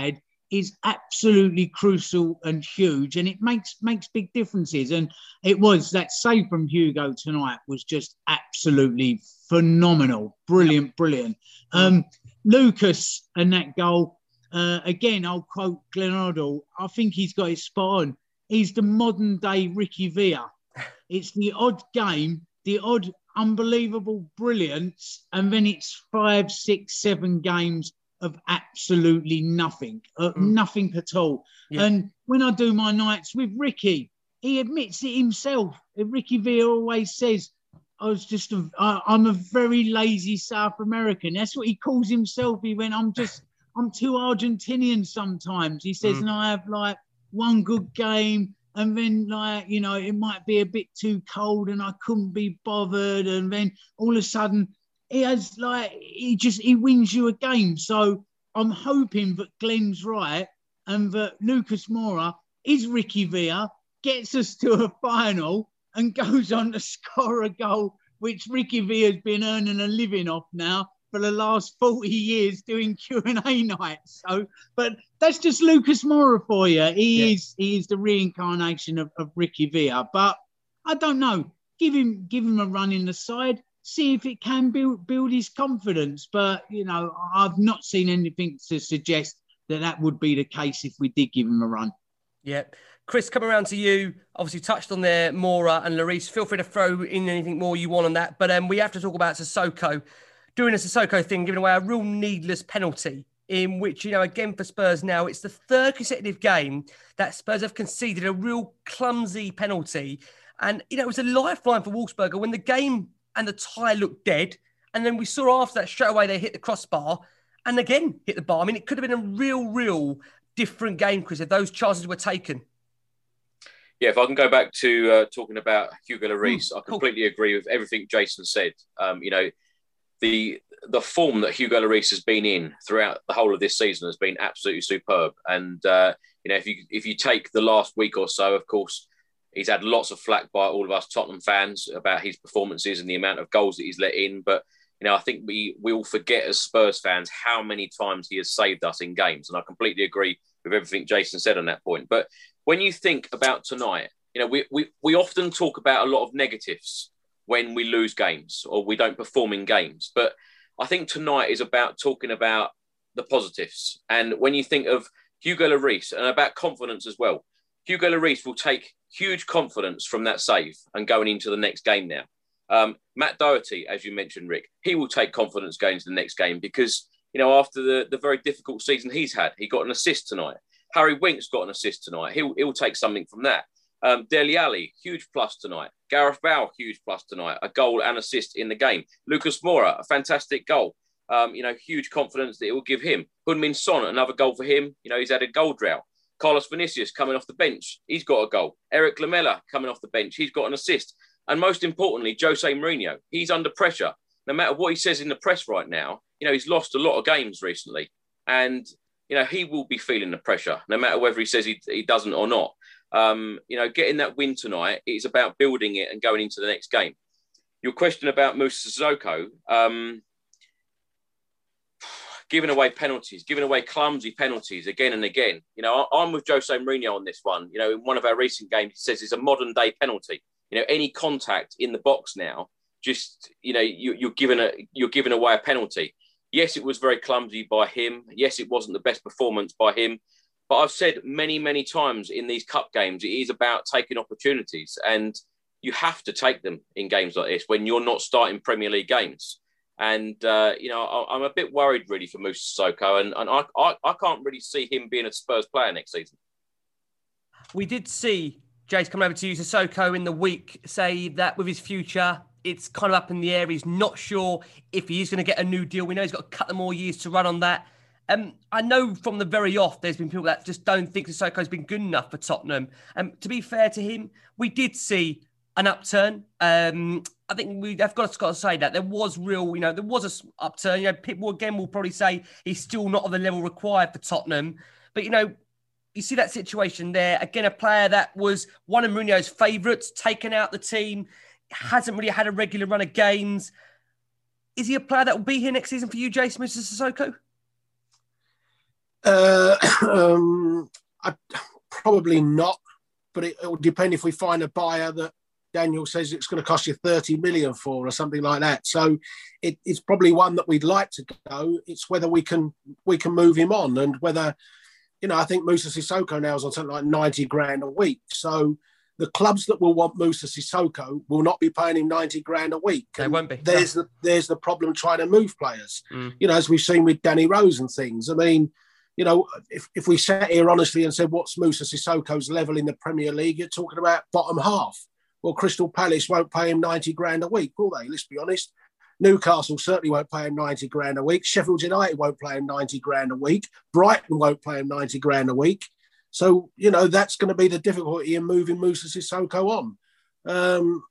is absolutely crucial and huge, and it makes makes big differences. And it was that save from Hugo tonight was just absolutely phenomenal, brilliant, brilliant. Um, Lucas and that goal, uh, again, I'll quote Glenn Hoddle. I think he's got it spot on. He's the modern day Ricky Villa. It's the odd game, the odd unbelievable brilliance, and then it's five, six, seven games of absolutely nothing, uh, mm. nothing at all. Yeah. And when I do my nights with Ricky, he admits it himself. Ricky Villa always says, I was just, a, I, I'm a very lazy South American. That's what he calls himself. He went, I'm just, I'm too Argentinian sometimes. He says, mm. and I have like one good game, and then like, you know, it might be a bit too cold and I couldn't be bothered. And then all of a sudden, he has like, he just, he wins you a game. So I'm hoping that Glenn's right and that Lucas Moura is Ricky Villa, gets us to a final and goes on to score a goal, which Ricky Villa's been earning a living off now for the last forty years doing Q and A nights. So, but that's just Lucas Moura for you. He yeah. is, he is the reincarnation of, of Ricky Villa. But I don't know, give him, give him a run in the side. See if it can build build his confidence. But, you know, I've not seen anything to suggest that that would be the case if we did give him a run. Yeah. Chris, coming around to you, obviously touched on there Moura and Lloris. Feel free to throw in anything more you want on that. But um, we have to talk about Sissoko doing a Sissoko thing, giving away a real needless penalty in which, you know, again for Spurs now, it's the third consecutive game that Spurs have conceded a real clumsy penalty. And, you know, it was a lifeline for Wolfsberger when the game and the tie looked dead. And then we saw after that straight away they hit the crossbar and again hit the bar. I mean, it could have been a real, real different game, Chris, if those chances were taken. Yeah, if I can go back to uh, talking about Hugo Lloris, mm, I completely cool. agree with everything Jason said. Um, you know, the the form that Hugo Lloris has been in throughout the whole of this season has been absolutely superb. And, uh, you know, if you if you take the last week or so, of course, he's had lots of flack by all of us Tottenham fans about his performances and the amount of goals that he's let in. But, you know, I think we, we all forget as Spurs fans how many times he has saved us in games. And I completely agree with everything Jason said on that point. But when you think about tonight, you know, we, we, we often talk about a lot of negatives when we lose games or we don't perform in games. But I think tonight is about talking about the positives. And when you think of Hugo Lloris and about confidence as well, Hugo Lloris will take huge confidence from that save and going into the next game now. Um, Matt Doherty, as you mentioned, Rick, he will take confidence going into the next game because, you know, after the, the very difficult season he's had, he got an assist tonight. Harry Winks got an assist tonight. He'll, he'll take something from that. Um, Dele Alli, huge plus tonight. Gareth Bale, huge plus tonight. A goal and assist in the game. Lucas Moura, a fantastic goal. Um, you know, huge confidence that it will give him. Heung-min Son, another goal for him. You know, he's had a goal drought. Carlos Vinicius coming off the bench. He's got a goal. Eric Lamela coming off the bench. He's got an assist. And most importantly, Jose Mourinho. He's under pressure. No matter what he says in the press right now, you know, he's lost a lot of games recently. And, you know, he will be feeling the pressure, no matter whether he says he, he doesn't or not. Um, you know, getting that win tonight is about building it and going into the next game. Your question about Moussa Sissoko, um, giving away penalties, giving away clumsy penalties again and again. You know, I'm with Jose Mourinho on this one. You know, in one of our recent games, he says it's a modern day penalty. You know, any contact in the box now, just, you know, you, you're giving a, you're giving away a penalty. Yes, it was very clumsy by him. Yes, it wasn't the best performance by him. But I've said many, many times in these cup games, it is about taking opportunities, and you have to take them in games like this when you're not starting Premier League games. And, uh, you know, I, I'm a bit worried really for Moussa Sissoko, and, and I, I, I can't really see him being a Spurs player next season. We did see, Jace, coming over to you, Sissoko in the week say that with his future, it's kind of up in the air. He's not sure if he is going to get a new deal. We know he's got a couple more years to run on that. Um, I know from the very off, there's been people that just don't think Sissoko's been good enough for Tottenham. Um, to be fair to him, we did see an upturn. Um, I think we have got to, got to say that there was real, you know, there was a upturn. You know, people again will probably say he's still not at the level required for Tottenham. But, you know, you see that situation there. Again, a player that was one of Mourinho's favourites, taken out the team, hasn't really had a regular run of games. Is he a player that will be here next season for you, Jason, Moussa Sissoko? Uh, um, I, probably not, but it, it will depend if we find a buyer that Daniel says it's going to cost you thirty million for or something like that. So it, it's probably one that we'd like to go. It's whether we can we can move him on, and whether, you know, I think Moussa Sissoko now is on something like ninety grand a week. So the clubs that will want Moussa Sissoko will not be paying him ninety grand a week. They won't be. There's no. the there's the problem trying to move players. Mm. You know, as we've seen with Danny Rose and things. I mean, you know, if, if we sat here honestly and said, what's Moussa Sissoko's level in the Premier League, you're talking about bottom half. Well, Crystal Palace won't pay him ninety grand a week, will they? Let's be honest. Newcastle certainly won't pay him ninety grand a week. Sheffield United won't pay him ninety grand a week. Brighton won't pay him ninety grand a week. So, you know, that's going to be the difficulty in moving Moussa Sissoko on. Um,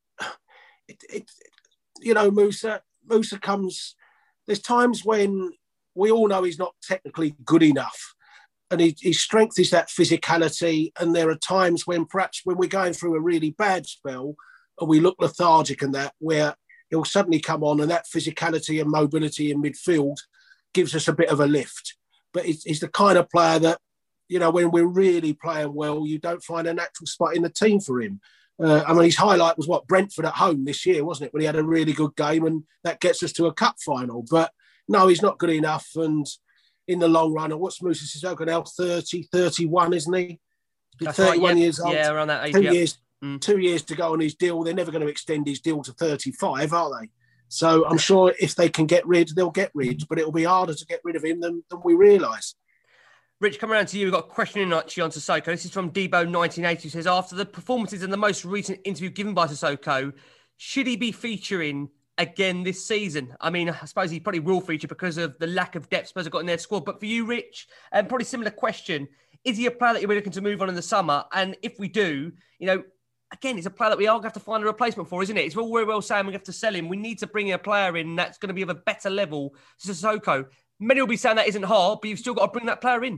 it, it, you know, Moussa, Moussa comes, there's times when we all know he's not technically good enough. And he, his strength is that physicality. And there are times when perhaps when we're going through a really bad spell and we look lethargic and that, where he'll suddenly come on and that physicality and mobility in midfield gives us a bit of a lift. But he's, he's the kind of player that, you know, when we're really playing well, you don't find a natural spot in the team for him. Uh, I mean, his highlight was what, Brentford at home this year, wasn't it? When he had a really good game and that gets us to a cup final. But no, he's not good enough. And in the long run, and what's Moussa Sissoko now? thirty, thirty-one, isn't he? That's thirty-one right, yeah. years old. Yeah, around that age. Two yeah. years, mm. two years to go on his deal. They're never going to extend his deal to thirty-five, are they? So I'm sure if they can get rid, they'll get rid. But it'll be harder to get rid of him than, than we realise. Rich, coming around to you, we've got a question in actually on Sissoko. This is from Debo nineteen eighty, who says, after the performances in the most recent interview given by Sissoko, should he be featuring again this season? I mean, I suppose he probably will feature because of the lack of depth Spurs have got in their squad. But for you, Rich, um, probably similar question. Is he a player that you're looking to move on in the summer? And if we do, you know, again, it's a player that we are going to have to find a replacement for, isn't it? It's all very well saying we have to sell him. We need to bring a player in that's going to be of a better level to Sissoko. Many will be saying that isn't hard, but you've still got to bring that player in.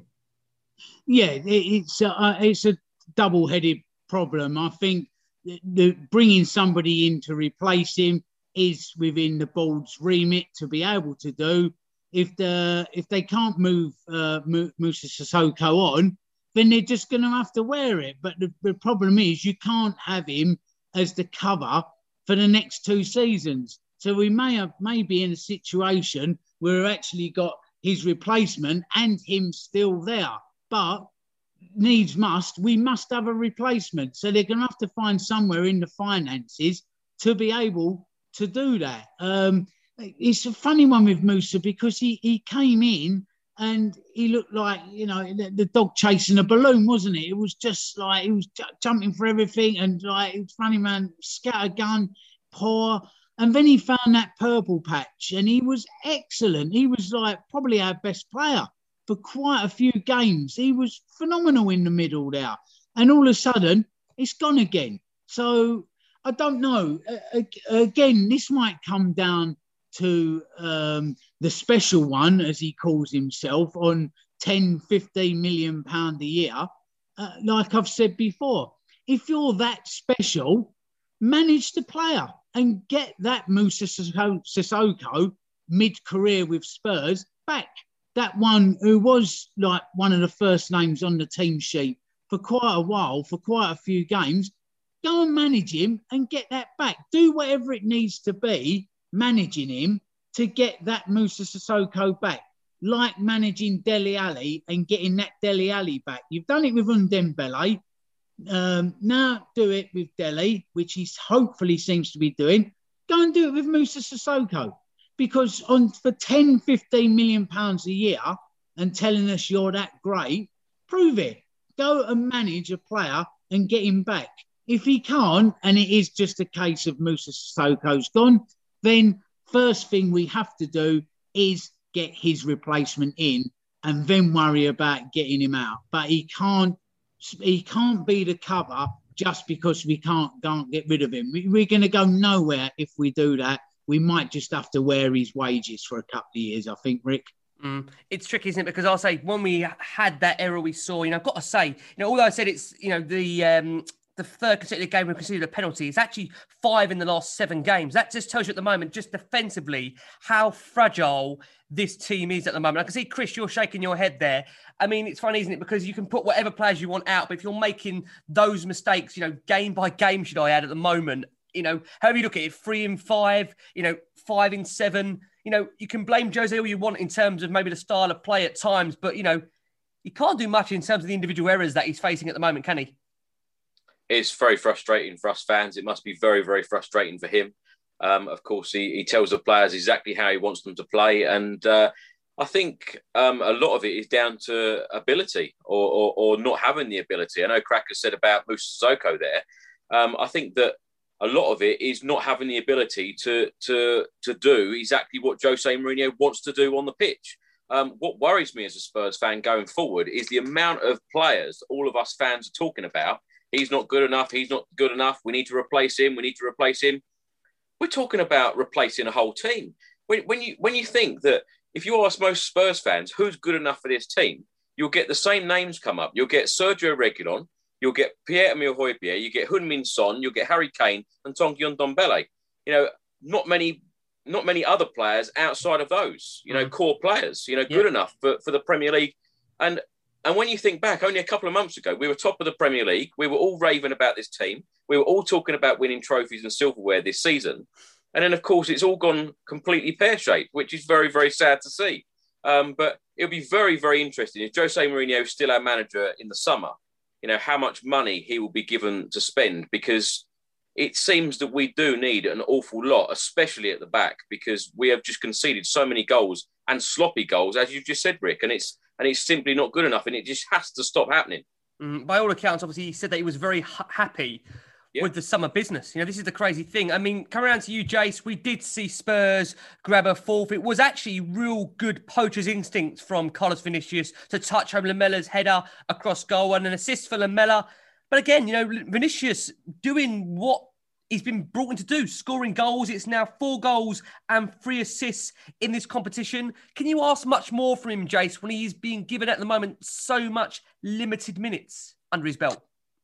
Yeah, it, it's a, it's a double-headed problem. I think the, the bringing somebody in to replace him is within the board's remit to be able to do. If the if they can't move uh, Moussa Sissoko on, then they're just going to have to wear it. But the, the problem is you can't have him as the cover for the next two seasons. So we may have may be in a situation where we've actually got his replacement and him still there. But needs must, we must have a replacement. So they're going to have to find somewhere in the finances to be able to do that. Um, it's a funny one with Moussa because he, he came in and he looked like, you know, the, the dog chasing a balloon, wasn't it? It was just like, he was j- jumping for everything and like, it was funny, man, scattergun, poor. And then he found that purple patch and he was excellent. He was like probably our best player for quite a few games. He was phenomenal in the middle there. And all of a sudden, it's gone again. So I don't know. Uh, again, this might come down to um, the special one, as he calls himself, on ten, fifteen million pounds a year. Uh, like I've said before, if you're that special, manage the player and get that Moussa Sissoko mid-career with Spurs back. That one who was like one of the first names on the team sheet for quite a while, for quite a few games, go and manage him and get that back. Do whatever it needs to be, managing him to get that Moussa Sissoko back. Like managing Dele Alli and getting that Dele Alli back. You've done it with Ndombele. Um, now do it with Dele, which he hopefully seems to be doing. Go and do it with Moussa Sissoko. Because on for ten, fifteen million pounds a year and telling us you're that great, prove it. Go and manage a player and get him back. If he can't, and it is just a case of Moussa Sissoko's gone, then first thing we have to do is get his replacement in and then worry about getting him out. But he can't, he can't be the cover just because we can't, can't get rid of him. We, we're going to go nowhere if we do that. We might just have to wear his wages for a couple of years, I think, Rick. Mm. It's tricky, isn't it? Because I'll say when we had that error we saw, you know, I've got to say, you know, although I said it's, you know, the um, the third consecutive game we've conceded a penalty. It's actually five in the last seven games. That just tells you at the moment, just defensively, how fragile this team is at the moment. I can see, Chris, you're shaking your head there. I mean, it's funny, isn't it? Because you can put whatever players you want out, but if you're making those mistakes, you know, game by game, should I add, at the moment, you know, however you look at it, three in five, you know, five in seven, you know, you can blame Jose all you want in terms of maybe the style of play at times, but, you know, he can't do much in terms of the individual errors that he's facing at the moment, can he? It's very frustrating for us fans. It must be very, very frustrating for him. Um, of course, he, he tells the players exactly how he wants them to play. And uh, I think um, a lot of it is down to ability or, or, or not having the ability. I know Cracker said about Moussa Sissoko there. Um, I think that a lot of it is not having the ability to, to, to do exactly what Jose Mourinho wants to do on the pitch. Um, what worries me as a Spurs fan going forward is the amount of players all of us fans are talking about. He's not good enough. He's not good enough. We need to replace him. We need to replace him. We're talking about replacing a whole team. When, when you when you think that if you ask most Spurs fans who's good enough for this team, you'll get the same names come up. You'll get Sergio Reguilon, you'll get Pierre-Emile Højbjerg, you get Heung-min Son, you'll get Harry Kane and Tanguy Ndombele. You know, not many not many other players outside of those, you know, mm-hmm. core players, you know, good yeah. enough for, for the Premier League. And And when you think back, only a couple of months ago, we were top of the Premier League. We were all raving about this team. We were all talking about winning trophies and silverware this season. And then, of course, it's all gone completely pear-shaped, which is very, very sad to see. Um, but it'll be very, very interesting. If Jose Mourinho is still our manager in the summer, you know, how much money he will be given to spend, because it seems that we do need an awful lot, especially at the back, because we have just conceded so many goals and sloppy goals, as you just said, Rick, and it's and it's simply not good enough, and it just has to stop happening. Mm, by all accounts, obviously, he said that he was very ha- happy yeah. with the summer business. You know, this is the crazy thing. I mean, coming around to you, Jace, we did see Spurs grab a fourth. It was actually real good poacher's instinct from Carlos Vinicius to touch home Lamella's header across goal and an assist for Lamella. But again, you know, Vinicius doing what he's been brought in to do, scoring goals. It's now four goals and three assists in this competition. Can you ask much more from him, Jace, when he's being given at the moment so much limited minutes under his belt?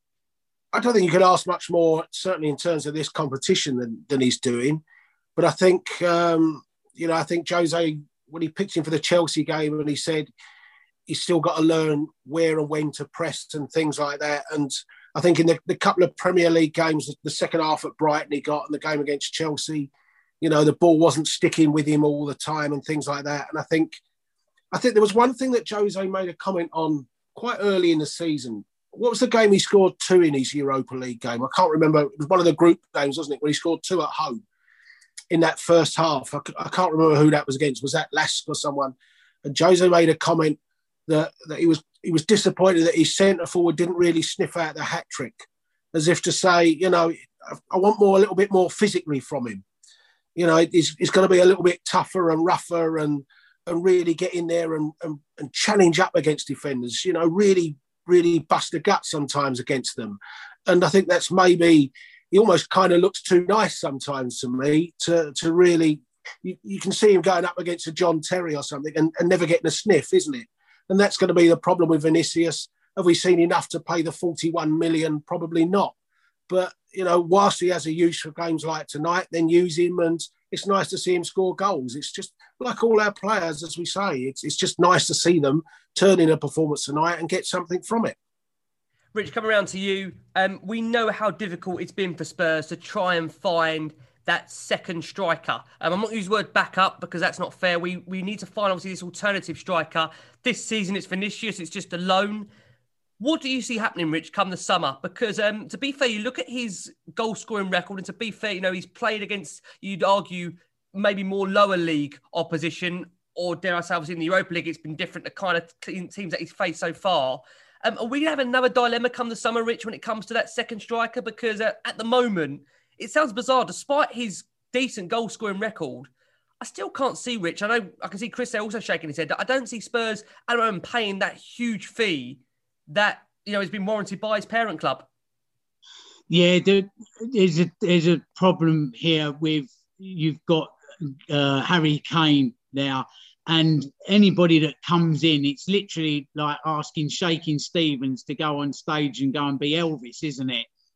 I don't think you could ask much more, certainly in terms of this competition, than, than he's doing. But I think, um, you know, I think Jose, when he picked him for the Chelsea game and he said he's still got to learn where and when to press and things like that. And I think in the, the couple of Premier League games, the second half at Brighton he got and the game against Chelsea, you know, the ball wasn't sticking with him all the time and things like that. And I think I think there was one thing that Jose made a comment on quite early in the season. What was the game he scored two in his Europa League game? I can't remember. It was one of the group games, wasn't it, when he scored two at home in that first half. I, I can't remember who that was against. Was that Lask or someone? And Jose made a comment that, that he was he was disappointed that his centre forward didn't really sniff out the hat trick, as if to say, you know, I want more, a little bit more physically from him. You know, it's, it's going to be a little bit tougher and rougher and and really get in there and, and, and challenge up against defenders, you know, really, really bust a gut sometimes against them. And I think that's maybe, he almost kind of looks too nice sometimes to me to, to really, you, you can see him going up against a John Terry or something and, and never getting a sniff, isn't it? And that's going to be the problem with Vinicius. Have we seen enough to pay the forty-one million? Probably not. But, you know, whilst he has a use for games like tonight, then use him, and it's nice to see him score goals. It's just like all our players, as we say, it's it's just nice to see them turn in a performance tonight and get something from it. Rich, coming around to you, um, we know how difficult it's been for Spurs to try and find that second striker. Um, I'm not going to use the word backup because that's not fair. We we need to find, obviously, this alternative striker. This season, it's Vinicius. It's just a loan. What do you see happening, Rich, come the summer? Because um, to be fair, you look at his goal-scoring record, and to be fair, you know, he's played against, you'd argue, maybe more lower league opposition, or dare I say, obviously in the Europa League, it's been different, the kind of teams that he's faced so far. Um, are we going to have another dilemma come the summer, Rich, when it comes to that second striker? Because uh, at the moment, it sounds bizarre, despite his decent goal-scoring record, I still can't see, Rich. I know I can see Chris there also shaking his head. I don't see Spurs at the moment paying that huge fee that, you know, has been warranted by his parent club. Yeah, there, there's a there's a problem here with, you've got uh, Harry Kane now, and anybody that comes in, it's literally like asking Shaking Stevens to go on stage and go and be Elvis, isn't it?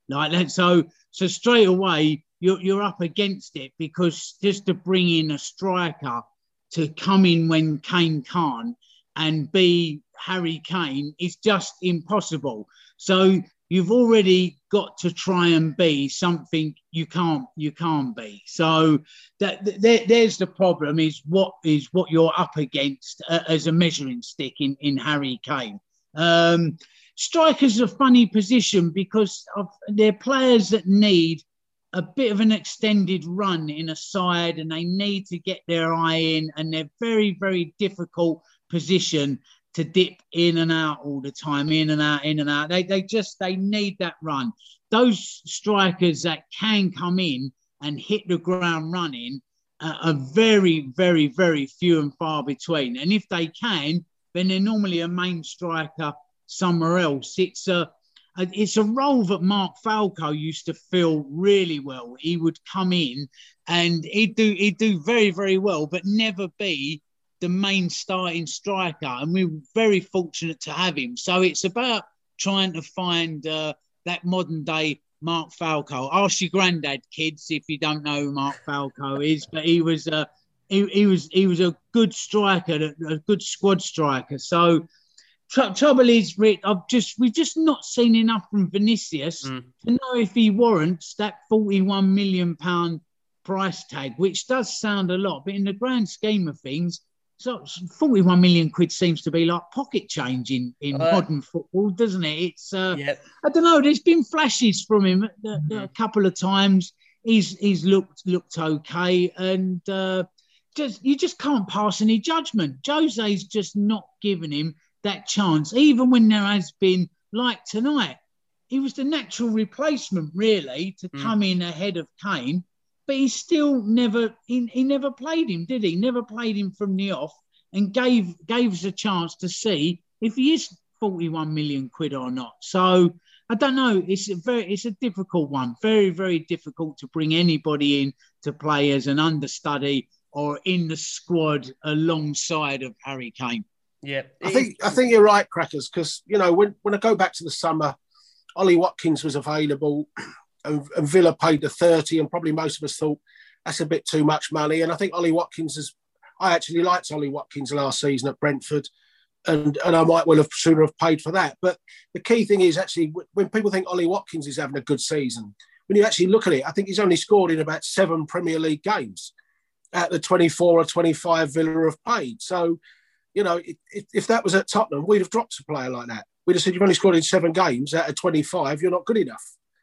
Like that. So, so straight away, you're, you're up against it, because just to bring in a striker to come in when Kane can't and be Harry Kane is just impossible. So you've already got to try and be something you can't you can't be. So that, that there's the problem, is what is what you're up against uh, as a measuring stick in, in Harry Kane. Um, strikers are a funny position, because of, they're players that need a bit of an extended run in a side, and they need to get their eye in, and they're very, very difficult position to dip in and out all the time, in and out, in and out. They they just, they need that run. Those strikers that can come in and hit the ground running uh, are very, very, very few and far between. And if they can, then they're normally a main striker somewhere else. It's a, a it's a role that Mark Falco used to fill really well. He would come in and he'd do he'd do very, very well, but never be the main starting striker, and we were very fortunate to have him. So it's about trying to find uh, that modern day Mark Falco. Ask your granddad, kids, if you don't know who Mark Falco is. But he was a he, he was he was a good striker, a good squad striker. So tr- trouble is, Rick, I've just we've just not seen enough from Vinicius mm. to know if he warrants that forty-one million pound price tag, which does sound a lot, but in the grand scheme of things, so forty-one million quid seems to be like pocket change in, in uh, modern football, doesn't it? It's uh, yep. I don't know. There's been flashes from him a, mm-hmm. a couple of times. He's he's looked looked okay, and uh, just you just can't pass any judgment. Jose's just not given him that chance, even when there has been, like tonight, he was the natural replacement really to mm. come in ahead of Kane. But he still never he, he never played him, did he? Never played him from the off, and gave gave us a chance to see if he is forty-one million quid or not. So I don't know. It's a very it's a difficult one. Very, very difficult to bring anybody in to play as an understudy or in the squad alongside of Harry Kane. Yeah. I think I think you're right, Crackers, because you know, when, when I go back to the summer, Ollie Watkins was available. And, and Villa paid the thirty, and probably most of us thought that's a bit too much money. And I think Ollie Watkins is, I actually liked Ollie Watkins last season at Brentford, and, and I might well have sooner have paid for that. But the key thing is actually, when people think Ollie Watkins is having a good season, when you actually look at it, I think he's only scored in about seven Premier League games at the twenty-four or twenty-five Villa have paid. So, you know, if, if that was at Tottenham, we'd have dropped a player like that. We'd have said, you've only scored in seven games out of twenty-five, you're not good enough.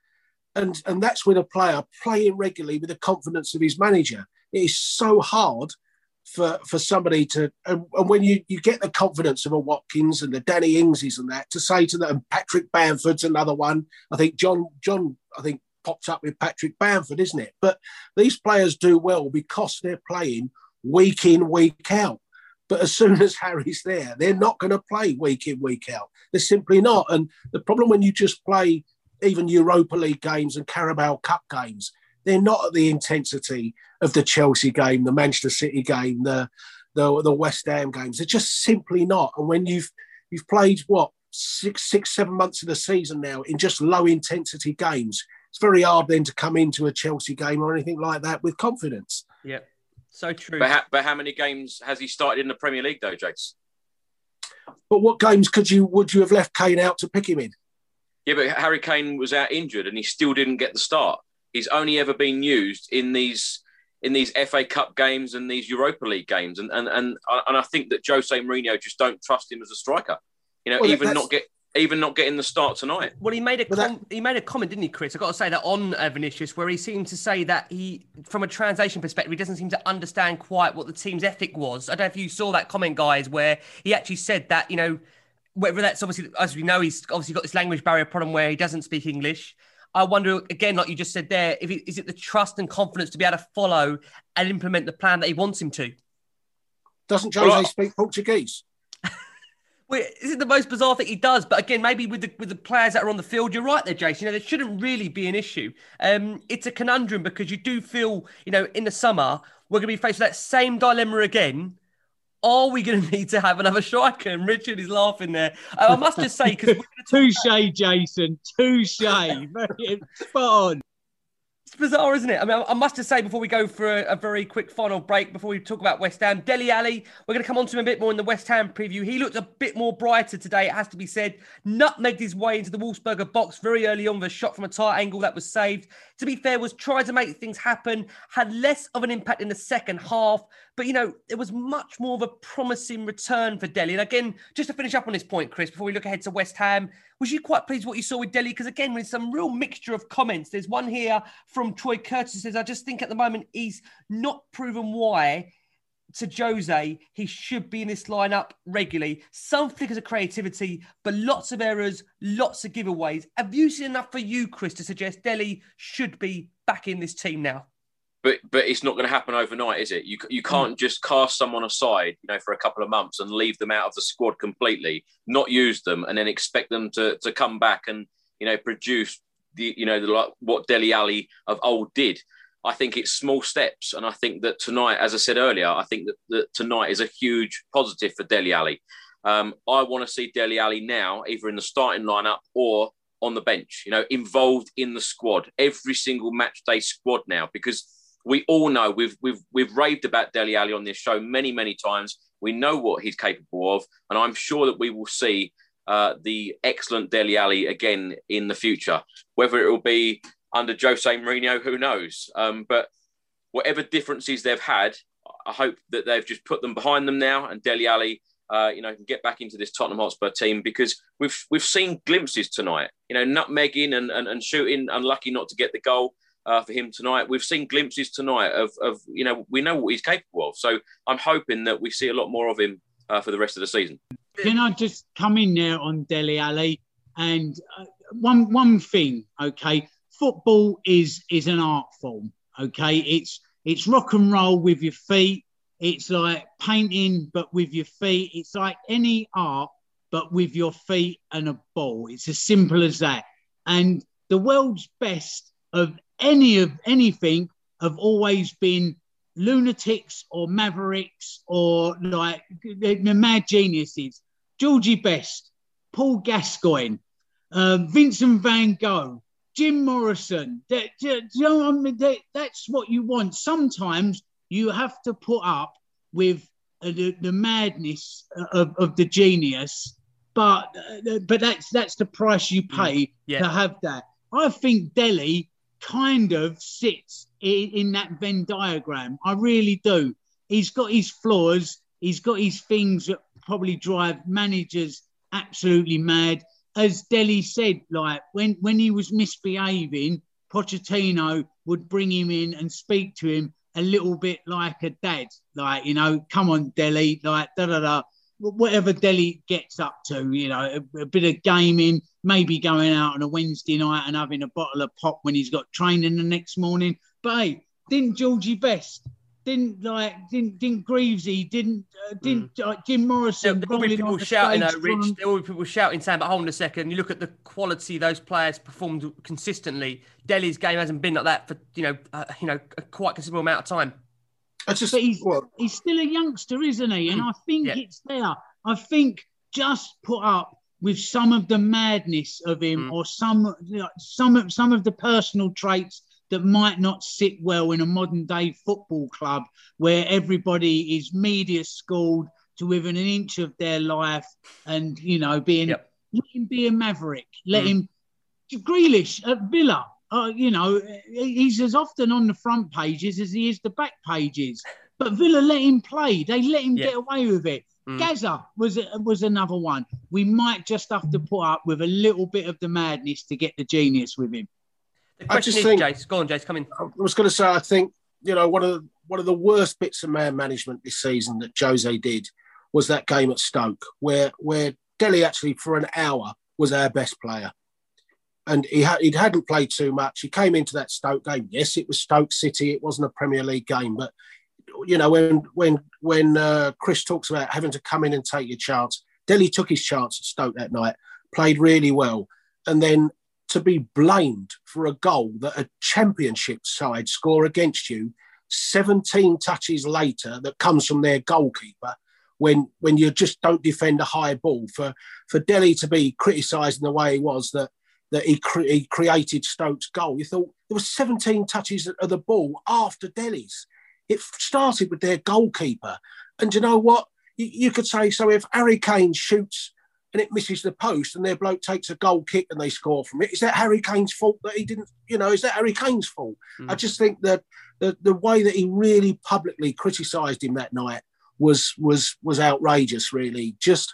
And and that's with a player playing regularly with the confidence of his manager. It is so hard for for somebody to, and, and when you, you get the confidence of a Watkins and the Danny Ingses and that, to say to them, Patrick Bamford's another one. I think John, John, I think popped up with Patrick Bamford, isn't it? But these players do well because they're playing week in, week out. But as soon as Harry's there, they're not going to play week in, week out. They're simply not. And the problem when you just play even Europa League games and Carabao Cup games, they're not at the intensity of the Chelsea game, the Manchester City game, the the, the West Ham games. They're just simply not. And when you've you've played, what, six, six, seven months of the season now in just low intensity games, it's very hard then to come into a Chelsea game or anything like that with confidence. Yeah, so true. But how, but how many games has he started in the Premier League though, Jakes? But what games could you would you have left Kane out to pick him in? Yeah, but Harry Kane was out injured and he still didn't get the start. He's only ever been used in these in these F A Cup games and these Europa League games, and and and, and I think that Jose Mourinho just don't trust him as a striker. You know, well, even not get even not getting the start tonight. Well, he made a com- that... he made a comment, didn't he, Chris? I got to say that on uh, Vinicius, where he seemed to say that he, from a translation perspective, he doesn't seem to understand quite what the team's ethic was. I don't know if you saw that comment, guys, where he actually said that, you know, whether that's obviously, as we know, he's obviously got this language barrier problem where he doesn't speak English. I wonder, again, like you just said there, if it, is it the trust and confidence to be able to follow and implement the plan that he wants him to? Doesn't Jose well, speak Portuguese? Well, is it the most bizarre thing he does? But again, maybe with the with the players that are on the field, you're right there, Jason. You know, there shouldn't really be an issue. Um, it's a conundrum because you do feel, you know, in the summer, we're going to be faced with that same dilemma again are we going to need to have another striker? And Richard is laughing there. Uh, I must just say, because touche, Jason, touche. Spot on. It's bizarre, isn't it? I mean, I must just say before we go for a, a very quick final break, before we talk about West Ham, Dele Alli, we're going to come on to him a bit more in the West Ham preview. He looked a bit more brighter today, it has to be said. Nutmegged his way into the Wolfsberger box very early on with a shot from a tight angle that was saved. To be fair, was trying to make things happen, had less of an impact in the second half. But, you know, it was much more of a promising return for Dele. And again, just to finish up on this point, Chris, before we look ahead to West Ham, was you quite pleased with what you saw with Dele? Because again, with some real mixture of comments. There's one here from Troy Curtis who says, I just think at the moment he's not proven why to Jose he should be in this lineup regularly. Some flickers of creativity, but lots of errors, lots of giveaways. Have you seen enough for you, Chris, to suggest Dele should be back in this team now? But but it's not going to happen overnight, is it? You you can't just cast someone aside, you know, for a couple of months and leave them out of the squad completely, not use them, and then expect them to to come back and, you know, produce the you know the, like what Dele Alli of old did. I think it's small steps, and I think that tonight, as I said earlier, I think that, that tonight is a huge positive for Dele Alli. Um, I want to see Dele Alli now either in the starting lineup or on the bench, you know, involved in the squad, every single match day squad now, because we all know we've we've we've raved about Dele Alli on this show many many times. We know what he's capable of, and I'm sure that we will see uh, the excellent Dele Alli again in the future. Whether it will be under Jose Mourinho, who knows? Um, but whatever differences they've had, I hope that they've just put them behind them now, and Dele Alli, uh, you know, can get back into this Tottenham Hotspur team, because we've we've seen glimpses tonight. You know, nutmegging and and, and shooting, unlucky not to get the goal. Uh, for him tonight. We've seen glimpses tonight of, of, you know, we know what he's capable of. So I'm hoping that we see a lot more of him uh, for the rest of the season. Can I just come in there on Dele Alli? And uh, one one thing, okay, football is is an art form, okay? It's it's rock and roll with your feet. It's like painting, but with your feet. It's like any art, but with your feet and a ball. It's as simple as that. And the world's best of any of anything have always been lunatics or mavericks or like the, the mad geniuses. Georgie Best, Paul Gascoigne, um, Vincent van Gogh, Jim Morrison. That, you know, I mean, that, that's what you want. Sometimes you have to put up with uh, the, the madness of, of the genius, but uh, but that's that's the price you pay yeah. to have that. I think Dele kind of sits in, in that Venn diagram. I really do. He's got his flaws. He's got his things that probably drive managers absolutely mad. As Dele said, like when, when he was misbehaving, Pochettino would bring him in and speak to him a little bit like a dad. Like, you know, come on, Dele, like da-da-da. Whatever Dele gets up to, you know, a, a bit of gaming, maybe going out on a Wednesday night and having a bottle of pop when he's got training the next morning. But hey, didn't Georgie Best, didn't like, didn't didn't Greavesy, didn't uh, didn't uh, Jim Morrison. There will be people shouting, though, Rich. There will be people shouting, saying, "But hold on a second. You look at the quality those players performed consistently. Dele's game hasn't been like that for you know, uh, you know, a quite considerable amount of time." I just, but he's, well, he's still a youngster, isn't he? And I think yeah. it's there. I think just put up with some of the madness of him, mm. or some you know, some of some of the personal traits that might not sit well in a modern day football club where everybody is media schooled to within an inch of their life, and you know, being yep. let him be a maverick. Let mm. him Grealish at Villa. Uh, you know, he's as often on the front pages as he is the back pages. But Villa let him play. They let him yeah. get away with it. Mm. Gaza was was another one. We might just have to put up with a little bit of the madness to get the genius with him. The question I just is, think, Jace, go on, Jace, come in. I was going to say, I think, you know, one of the, one of the worst bits of man management this season that Jose did was that game at Stoke, where where Dele actually for an hour was our best player. And he, ha- he hadn't played too much. He came into that Stoke game. Yes, it was Stoke City. It wasn't a Premier League game. But, you know, when when when uh, Chris talks about having to come in and take your chance, Dele took his chance at Stoke that night, played really well. And then to be blamed for a goal that a championship side score against you seventeen touches later that comes from their goalkeeper, when when you just don't defend a high ball. For for Dele to be criticised in the way he was, that that he, cre- he created Stoke's goal, you thought there were seventeen touches of the ball after Dele's. It started with their goalkeeper. And you know what? You, you could say, so if Harry Kane shoots and it misses the post and their bloke takes a goal kick and they score from it, is that Harry Kane's fault that he didn't, you know, is that Harry Kane's fault? Mm. I just think that the, the way that he really publicly criticised him that night was was was outrageous, really. Just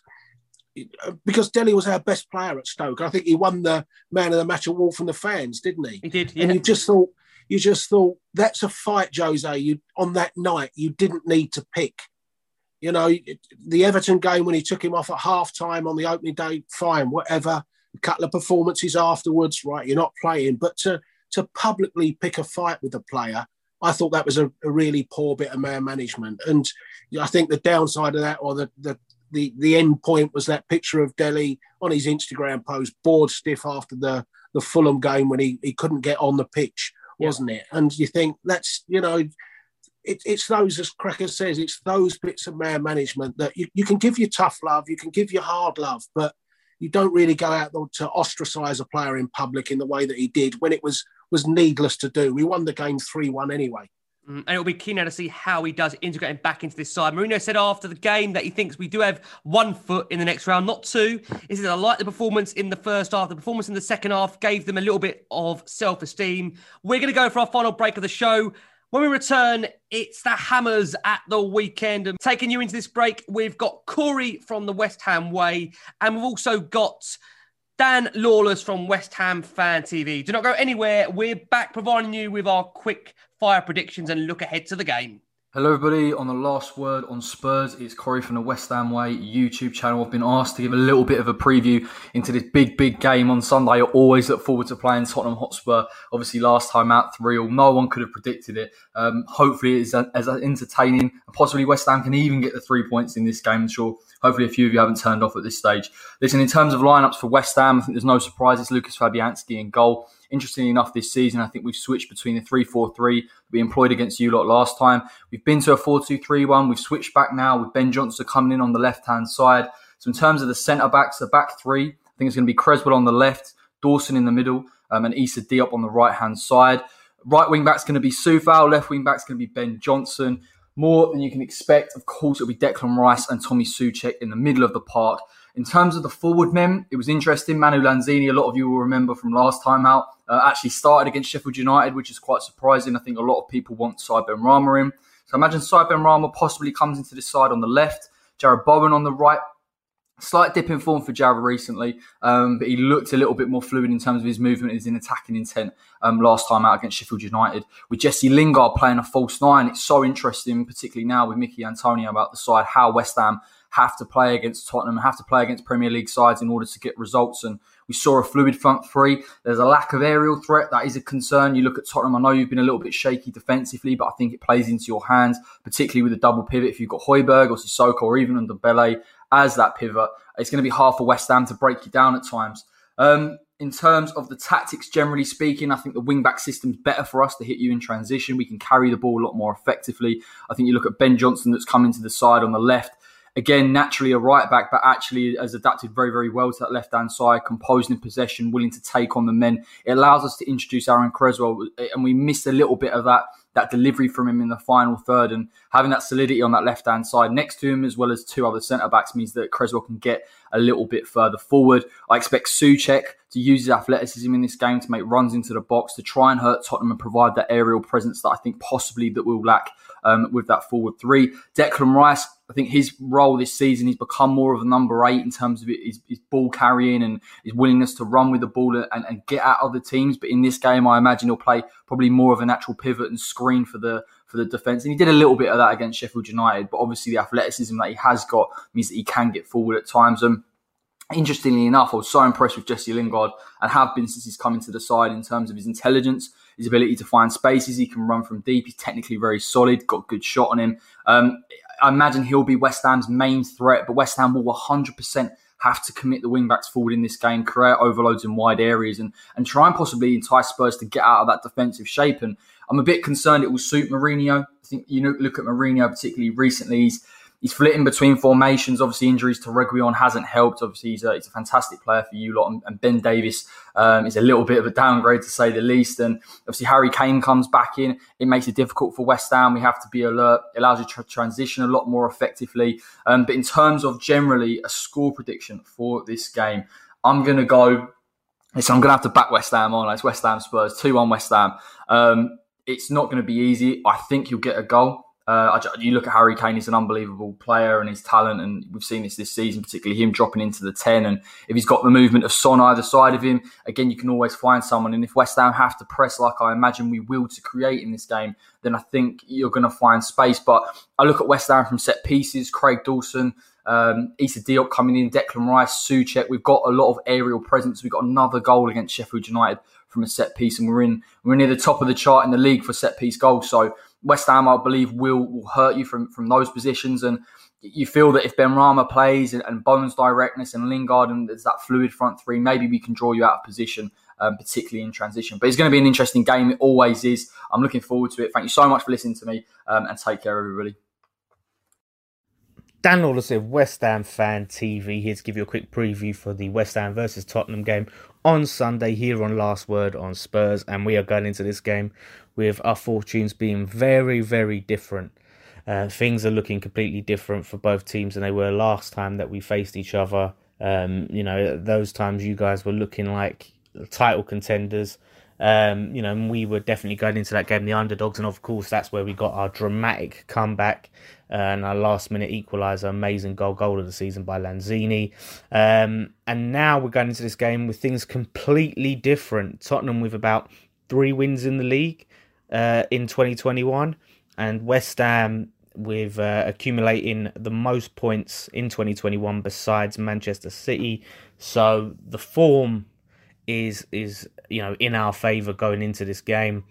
because Dele was our best player at Stoke. I think he won the man of the match award from the fans, didn't he? He did, yeah. And you just thought, you just thought, that's a fight, Jose. You on that night, you didn't need to pick. You know, the Everton game when he took him off at half time on the opening day, fine, whatever. A couple of performances afterwards, right? You're not playing, but to to publicly pick a fight with a player, I thought that was a, a really poor bit of man management. And I think the downside of that, or the, the the the end point, was that picture of Dele on his Instagram post, bored stiff after the, the Fulham game when he, he couldn't get on the pitch, wasn't yeah. it? And you think that's, you know, it, it's those, as Cracker says, it's those bits of man management that you, you can give your tough love, you can give your hard love, but you don't really go out to ostracise a player in public in the way that he did when it was was needless to do. We won the game three one anyway. Mm, and it'll be keen now to see how he does integrating back into this side. Mourinho said after the game that he thinks we do have one foot in the next round, not two. He said, I like the performance in the first half. The performance in the second half gave them a little bit of self-esteem. We're going to go for our final break of the show. When we return, it's the Hammers at the weekend. And taking you into this break, we've got Corey from the West Ham Way, and we've also got Dan Lawless from West Ham Fan T V. Do not go anywhere. We're back providing you with our quick fire predictions and look ahead to the game. Hello everybody, on the Last Word on Spurs, it's Corey from the West Ham Way YouTube channel. I've been asked to give a little bit of a preview into this big, big game on Sunday. I always look forward to playing Tottenham Hotspur. Obviously last time out, three all, no one could have predicted it. Um, hopefully it's as entertaining, and possibly West Ham can even get the three points in this game. I'm sure hopefully a few of you haven't turned off at this stage. Listen, in terms of lineups for West Ham, I think there's no surprise. It's Lucas Fabianski in goal. Interestingly enough, this season, I think we've switched between the three four three we employed against you lot last time. We've been to a four two three one. We've switched back now with Ben Johnson coming in on the left-hand side. So in terms of the centre-backs, the back three, I think it's going to be Creswell on the left, Dawson in the middle, um, and Issa Diop on the right-hand side. Right wing-back's going to be Soufal. Left wing-back's going to be Ben Johnson. More than you can expect, of course, it'll be Declan Rice and Tommy Souček in the middle of the park. In terms of the forward men, it was interesting. Manu Lanzini, a lot of you will remember from last time out, uh, actually started against Sheffield United, which is quite surprising. I think a lot of people want Said Benrahma in. So imagine Said Benrahma possibly comes into this side on the left, Jared Bowen on the right. Slight dip in form for Jared recently, um, but he looked a little bit more fluid in terms of his movement and his attacking intent um, last time out against Sheffield United. With Jesse Lingard playing a false nine, it's so interesting, particularly now with Mickey Antonio about the side, how West Ham have to play against Tottenham, have to play against Premier League sides in order to get results. And we saw a fluid front three. There's a lack of aerial threat. That is a concern. You look at Tottenham, I know you've been a little bit shaky defensively, but I think it plays into your hands, particularly with a double pivot. If you've got Højbjerg or Sissoko or even Ndombele as that pivot, it's going to be hard for West Ham to break you down at times. Um, in terms of the tactics, generally speaking, I think the wing-back system's better for us to hit you in transition. We can carry the ball a lot more effectively. I think you look at Ben Johnson that's come into the side on the left. Again, naturally a right-back, but actually has adapted very, very well to that left-hand side, composed in possession, willing to take on the men. It allows us to introduce Aaron Creswell, and we missed a little bit of that that delivery from him in the final third, and having that solidity on that left-hand side next to him, as well as two other centre-backs, means that Creswell can get a little bit further forward. I expect Souček to use his athleticism in this game to make runs into the box, to try and hurt Tottenham and provide that aerial presence that I think possibly that we'll lack um, with that forward three. Declan Rice, I think his role this season, he's become more of a number eight in terms of his, his ball carrying and his willingness to run with the ball and, and get at other teams. But in this game, I imagine he'll play probably more of a natural pivot and screen for the for the defence. And he did a little bit of that against Sheffield United, but obviously the athleticism that he has got means that he can get forward at times. And interestingly enough, I was so impressed with Jesse Lingard and have been since he's come into the side in terms of his intelligence, his ability to find spaces. He can run from deep. He's technically very solid, got a good shot on him. Um, I imagine he'll be West Ham's main threat, but West Ham will one hundred percent have to commit the wing-backs forward in this game, create overloads in wide areas and, and try and possibly entice Spurs to get out of that defensive shape. And I'm a bit concerned it will suit Mourinho. I think you know, look at Mourinho particularly recently. He's he's flitting between formations. Obviously, injuries to Reguilon hasn't helped. Obviously, he's a, he's a fantastic player for you lot. And, and Ben Davies um, is a little bit of a downgrade, to say the least. And obviously, Harry Kane comes back in. It makes it difficult for West Ham. We have to be alert. It allows you to transition a lot more effectively. Um, but in terms of generally a score prediction for this game, I'm going to go... So I'm going to have to back West Ham on. It's West Ham Spurs, two one West Ham. Um, it's not going to be easy. I think you'll get a goal. Uh, you look at Harry Kane, he's an unbelievable player and his talent, and we've seen this this season, particularly him dropping into the ten. And if he's got the movement of Son either side of him, again, you can always find someone. And if West Ham have to press like I imagine we will to create in this game, then I think you're going to find space. But I look at West Ham from set pieces, Craig Dawson, Um, Issa Diop coming in, Declan Rice, Souček. We've got a lot of aerial presence. We've got another goal against Sheffield United from a set piece, and we're in we're near the top of the chart in the league for set piece goals. So West Ham, I believe, will will hurt you from, from those positions. And you feel that if Benrahma plays and, and Bones' directness and Lingard and there's that fluid front three, maybe we can draw you out of position, um, particularly in transition. But it's going to be an interesting game. It always is. I'm looking forward to it. Thank you so much for listening to me, um, and take care, everybody. Dan Lawless of West Ham Fan T V here to give you a quick preview for the West Ham versus Tottenham game on Sunday here on Last Word on Spurs. And we are going into this game with our fortunes being very, very different. Uh, things are looking completely different for both teams than they were last time that we faced each other. Um, you know, those times you guys were looking like title contenders. Um, you know, and we were definitely going into that game the underdogs, and of course that's where we got our dramatic comeback uh, and our last minute equaliser, amazing goal, goal of the season by Lanzini. Um, and now we're going into this game with things completely different. Tottenham with about three wins in the league uh, in twenty twenty-one, and West Ham with uh, accumulating the most points in twenty twenty-one besides Manchester City. So the form is is you know in our favour going into this game,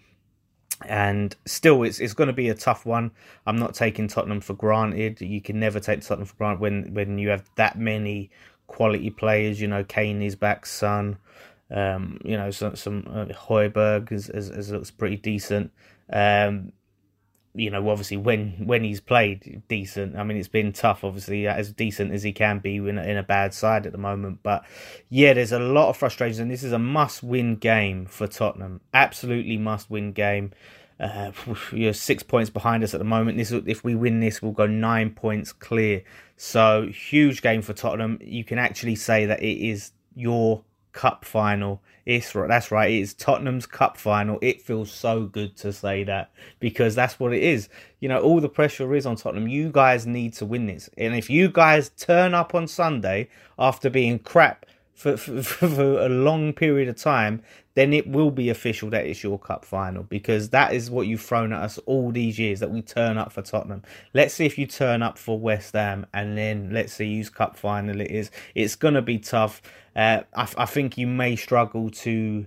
and still it's it's going to be a tough one. I'm not taking Tottenham for granted. You can never take Tottenham for granted when when you have that many quality players. You know, Kane is back, Son, um, you know some some uh, Højbjerg as, as as looks pretty decent. Um, you know, obviously when when he's played decent, I mean, it's been tough, obviously, as decent as he can be in a, in a bad side at the moment. But yeah, there's a lot of frustration, and this is a must-win game for Tottenham. Absolutely must-win game. Uh, you're six points behind us at the moment. This, if we win this, we'll go nine points clear. So huge game for Tottenham. You can actually say that it is your cup final. It's right. That's right. It is Tottenham's cup final. It feels so good to say that, because that's what it is. You know, all the pressure is on Tottenham. You guys need to win this. And if you guys turn up on Sunday after being crap for, for, for a long period of time, then it will be official that it's your cup final, because that is what you've thrown at us all these years, that we turn up for Tottenham. Let's see if you turn up for West Ham, and then let's see whose cup final it is. It's going to be tough. Uh, I, I think you may struggle to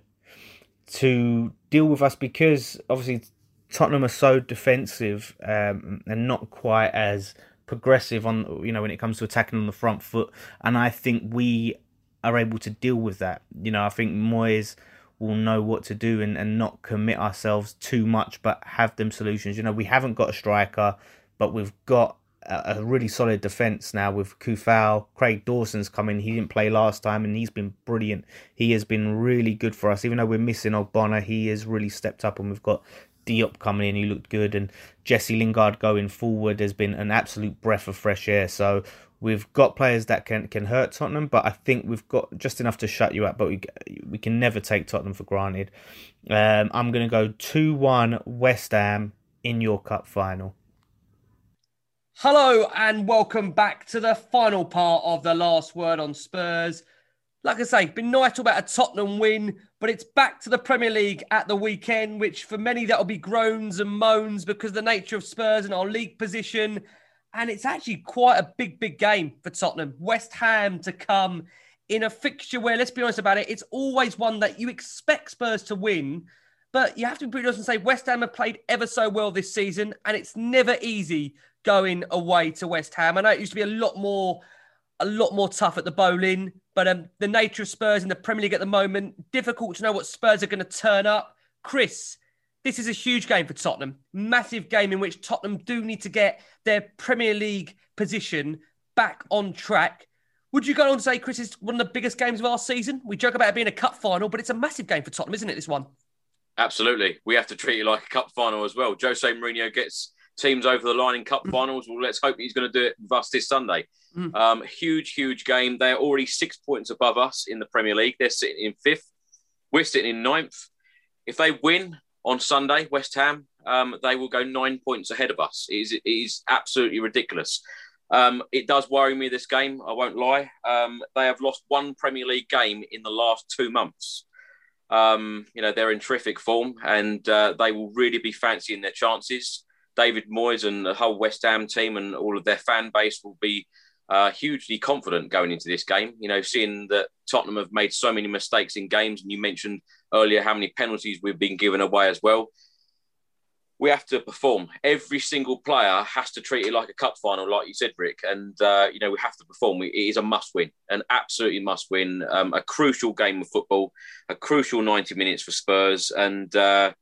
to deal with us, because obviously Tottenham are so defensive um, and not quite as progressive on, you know, when it comes to attacking on the front foot. And I think we are able to deal with that. You know, I think Moyes will know what to do and, and not commit ourselves too much, but have them solutions. You know, we haven't got a striker, but we've got a, a really solid defence now with Kufal. Craig Dawson's coming. He didn't play last time, and he's been brilliant. He has been really good for us. Even though we're missing Ogbonna, he has really stepped up, and we've got Diop coming in, he looked good, and Jesse Lingard going forward has been an absolute breath of fresh air. So we've got players that can, can hurt Tottenham, but I think we've got just enough to shut you out. But we we can never take Tottenham for granted. Um, I'm going to go two one West Ham in your cup final. Hello and welcome back to the final part of the Last Word on Spurs. Like I say, been nice to talk about a Tottenham win, but it's back to the Premier League at the weekend, which for many that'll be groans and moans because of the nature of Spurs and our league position. And it's actually quite a big, big game for Tottenham. West Ham to come in a fixture where, let's be honest about it, it's always one that you expect Spurs to win, but you have to be pretty honest and say West Ham have played ever so well this season, and it's never easy going away to West Ham. I know it used to be a lot more, a lot more tough at the Boleyn, but um, the nature of Spurs in the Premier League at the moment, difficult to know what Spurs are going to turn up. Chris, this is a huge game for Tottenham. Massive game in which Tottenham do need to get their Premier League position back on track. Would you go on to say, Chris, is one of the biggest games of our season? We joke about it being a cup final, but it's a massive game for Tottenham, isn't it, this one? Absolutely. We have to treat it like a cup final as well. Jose Mourinho gets teams over the line in cup finals. Well, let's hope he's going to do it with us this Sunday. Mm. Um, huge, huge game. They're already six points above us in the Premier League. They're sitting in fifth. We're sitting in ninth. If they win on Sunday, West Ham, um, they will go nine points ahead of us. It is, it is absolutely ridiculous. Um, it does worry me, this game, I won't lie. Um, they have lost one Premier League game in the last two months. Um, you know, they're in terrific form and uh, they will really be fancying their chances. David Moyes and the whole West Ham team and all of their fan base will be uh, hugely confident going into this game. You know, seeing that Tottenham have made so many mistakes in games, and you mentioned earlier how many penalties we've been given away as well. We have to perform. Every single player has to treat it like a cup final, like you said, Rick. And, uh, you know, we have to perform. We, it is a must-win, an absolutely must-win, um, a crucial game of football, a crucial ninety minutes for Spurs. And uh,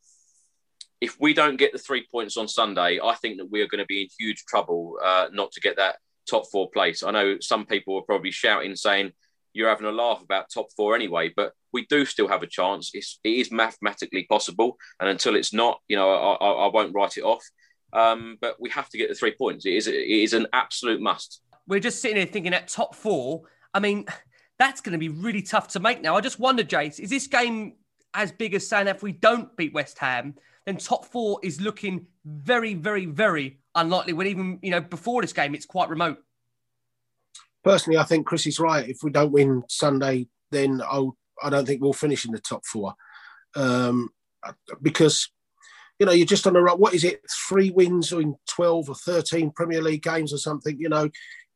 if we don't get the three points on Sunday, I think that we are going to be in huge trouble uh, not to get that top four place. I know some people are probably shouting, saying, you're having a laugh about top four anyway, but we do still have a chance. It's, it is mathematically possible. And until it's not, you know, I, I, I won't write it off. Um, but we have to get the three points. It is, it is an absolute must. We're just sitting here thinking at top four. I mean, that's going to be really tough to make now. I just wonder, Jace, is this game as big as saying if we don't beat West Ham, then top four is looking very, very, very unlikely when even, you know, before this game, it's quite remote. Personally, I think Chris is right. If we don't win Sunday, then I'll, I don't think we'll finish in the top four. Um, because, you know, you're just on the right. What is it? Three wins in twelve or thirteen Premier League games or something. You know,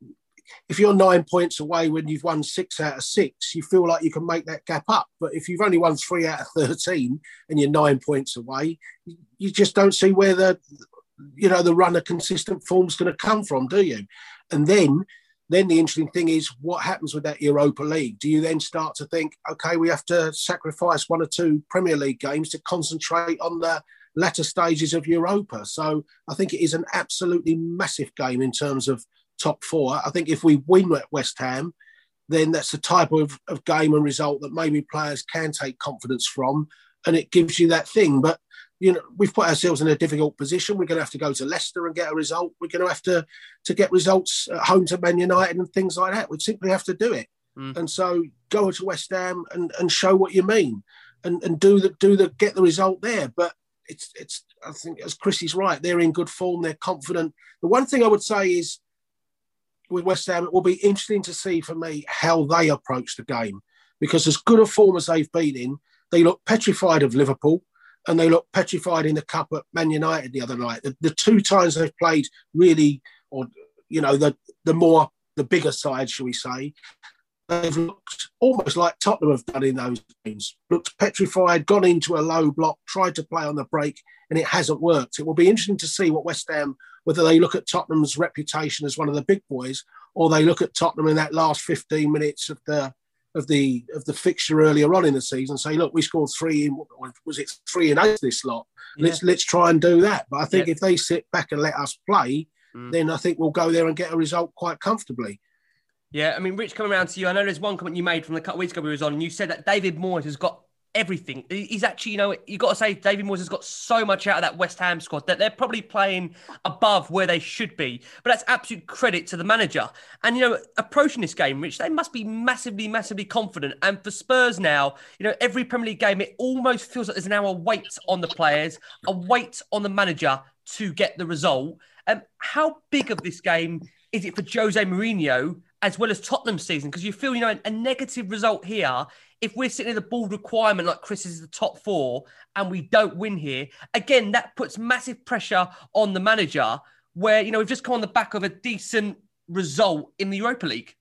if you're nine points away when you've won six out of six, you feel like you can make that gap up. But if you've only won three out of thirteen and you're nine points away, you just don't see where the, you know, the run of consistent form's going to come from, do you? And then... Then the interesting thing is what happens with that Europa League. Do you then start to think, OK, we have to sacrifice one or two Premier League games to concentrate on the latter stages of Europa? So I think it is an absolutely massive game in terms of top four. I think if we win at West Ham, then that's the type of, of game and result that maybe players can take confidence from, and it gives you that thing. But you know, we've put ourselves in a difficult position. We're going to have to go to Leicester and get a result. We're going to have to to get results at home to Man United and things like that. We simply have to do it. Mm. And so go to West Ham and, and show what you mean, and, and do the do the get the result there. But it's it's I think as Chris is right, they're in good form. They're confident. The one thing I would say is with West Ham, it will be interesting to see for me how they approach the game, because as good a form as they've been in, they look petrified of Liverpool. And they look petrified in the cup at Man United the other night. The, the two times they've played really, or, you know, the the more, the bigger side, shall we say, they've looked almost like Tottenham have done in those games. Looked petrified, gone into a low block, tried to play on the break, and it hasn't worked. It will be interesting to see what West Ham, whether they look at Tottenham's reputation as one of the big boys, or they look at Tottenham in that last fifteen minutes of the of the of the fixture earlier on in the season, say, look, we scored three in, was it three and eight this lot? Yeah. Let's let's try and do that. But I think yeah. if they sit back and let us play, mm. then I think we'll go there and get a result quite comfortably. Yeah, I mean, Rich, coming around to you, I know there's one comment you made from the couple of weeks ago we was on, and you said that David Moyes has got everything. He's actually, you know, you've got to say David Moyes has got so much out of that West Ham squad that they're probably playing above where they should be. But that's absolute credit to the manager. And, you know, approaching this game, Rich, they must be massively, massively confident. And for Spurs now, you know, every Premier League game, it almost feels like there's now a weight on the players, a weight on the manager to get the result. Um, how big of this game is it for Jose Mourinho as well as Tottenham's season? Because you feel, you know, a, a negative result here, if we're sitting in the board requirement like Chris is the top four and we don't win here, again, that puts massive pressure on the manager where, you know, we've just come on the back of a decent result in the Europa League.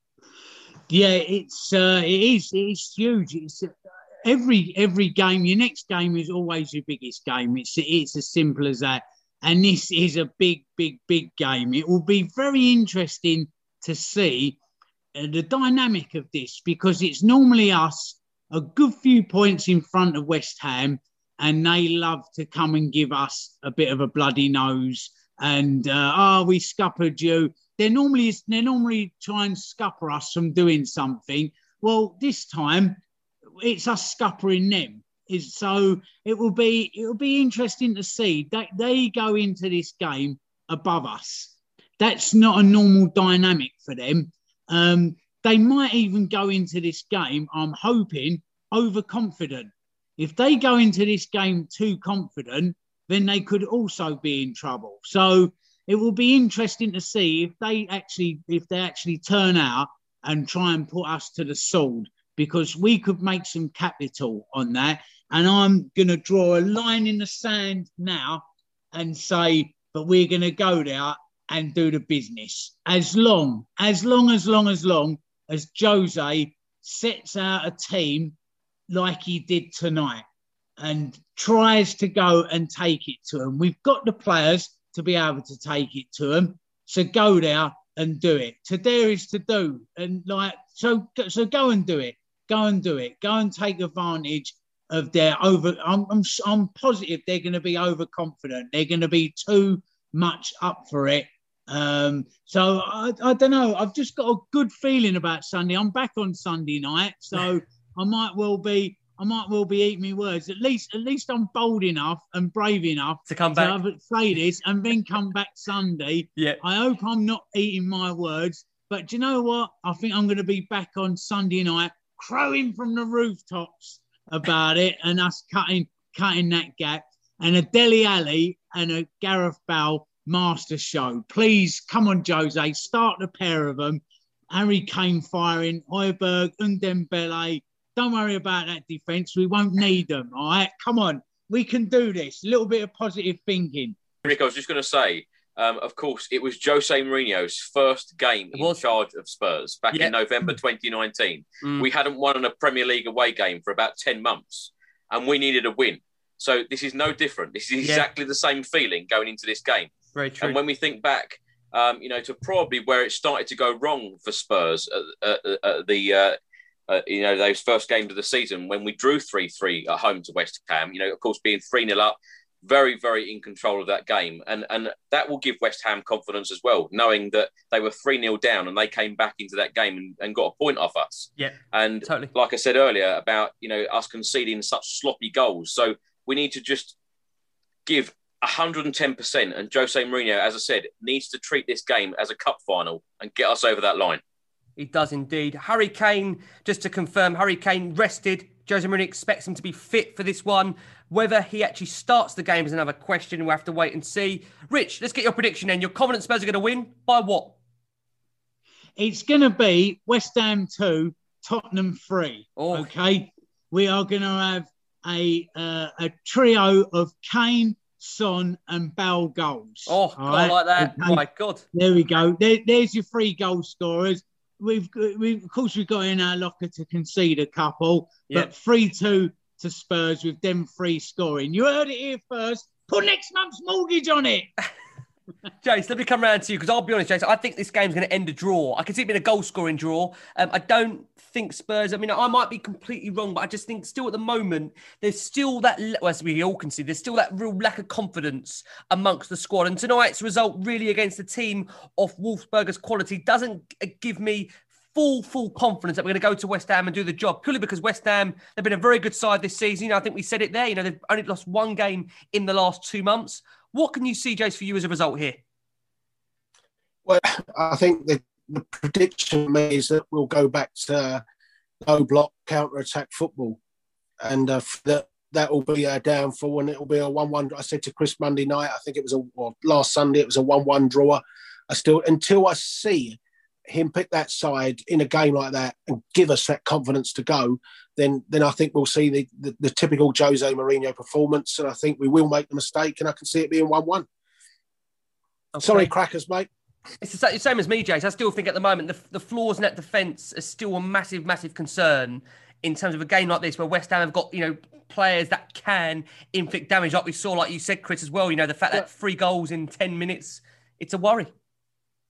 Yeah, it's uh, it is it's huge. It's uh, every every game. Your next game is always your biggest game. It's it's as simple as that. And this is a big, big, big game. It will be very interesting to see uh, the dynamic of this, because it's normally us a good few points in front of West Ham, and they love to come and give us a bit of a bloody nose. And uh, oh, we scuppered you. They normally they normally try and scupper us from doing something. Well, this time it's us scuppering them. Is so it will be it will be interesting to see that they go into this game above us. That's not a normal dynamic for them. Um, they might even go into this game, I'm hoping, overconfident. If they go into this game too confident, then they could also be in trouble. So it will be interesting to see if they actually if they actually turn out and try and put us to the sword, because we could make some capital on that. And I'm going to draw a line in the sand now and say, but we're going to go there and do the business. As long, as long, as long, as long as Jose sets out a team like he did tonight and tries to go and take it to them. We've got the players to be able to take it to them. So go there and do it. To dare is to do. And like, so, so go and do it. Go and do it. Go and take advantage of their over. I'm, I'm, I'm positive they're going to be overconfident. They're going to be too much up for it. Um, so I, I don't know. I've just got a good feeling about Sunday. I'm back on Sunday night, so I might well be. I might well be eating my words. At least, at least I'm bold enough and brave enough to come back, to say this, and then come back Sunday. Yeah. I hope I'm not eating my words. But do you know what? I think I'm going to be back on Sunday night, crowing from the rooftops about it, and us cutting cutting that gap, and a Dele Alli and a Gareth Bale master show. Please, come on, Jose, start the pair of them. Harry Kane firing, Højbjerg, Ndombele. Don't worry about that defence. We won't need them, all right? Come on, we can do this. A little bit of positive thinking. Rick, I was just going to say, um, of course, it was Jose Mourinho's first game in charge of Spurs back yeah. in November twenty nineteen. Mm. We hadn't won a Premier League away game for about ten months, and we needed a win. So this is no different. This is exactly yeah. the same feeling going into this game. Very true. And when we think back, um, you know, to probably where it started to go wrong for Spurs at, at, at the, uh, uh, you know, those first games of the season when we drew three three at home to West Ham, you know, of course, being three nil up, very, very in control of that game. And and that will give West Ham confidence as well, knowing that they were three nil down and they came back into that game and, and got a point off us. Yeah, and totally. Like I said earlier about, you know, us conceding such sloppy goals. So we need to just give one hundred ten percent. And Jose Mourinho, as I said, needs to treat this game as a cup final and get us over that line. He does indeed. Harry Kane, just to confirm, Harry Kane rested. Jose Mourinho expects him to be fit for this one. Whether he actually starts the game is another question. We'll have to wait and see. Rich, let's get your prediction then. You're confident Spurs are going to win? By what? It's going to be West Ham two, Tottenham three. Oh. Okay? We are going to have a uh, a trio of Kane, Son and Bale goals. Oh, God, right? I like that. Okay. Oh, my God. There we go. There, there's your three goal scorers. We've, we've, of course, we've got in our locker to concede a couple, yep. but three two to Spurs with them three scoring. You heard it here first. Put next month's mortgage on it. Jace, let me come round to you because I'll be honest, Jace, I think this game's going to end a draw. I can see it being a goal-scoring draw. Um, I don't think Spurs, I mean, I might be completely wrong, but I just think still at the moment, there's still that, well, as we all can see, there's still that real lack of confidence amongst the squad. And tonight's result really against the team of Wolfsburger's quality doesn't give me full, full confidence that we're going to go to West Ham and do the job, purely because West Ham, they've been a very good side this season. You know, I think we said it there, you know, they've only lost one game in the last two months. What can you see, Jace, for you as a result here? Well, I think the, the prediction for me is that we'll go back to low block counter-attack football. And uh, that that will be our downfall, and it will be a one one. I said to Chris Monday night, I think it was a well, last Sunday, it was a one one draw. I still, until I see him pick that side in a game like that and give us that confidence to go, then then I think we'll see the, the, the typical Jose Mourinho performance, and I think we will make the mistake, and I can see it being one one. Okay. Sorry, crackers, mate. It's the same as me, Jace. I still think at the moment the, the flaws in that defence are still a massive, massive concern in terms of a game like this where West Ham have got, you know, players that can inflict damage, like we saw, like you said, Chris, as well. You know, the fact that three goals in ten minutes, it's a worry.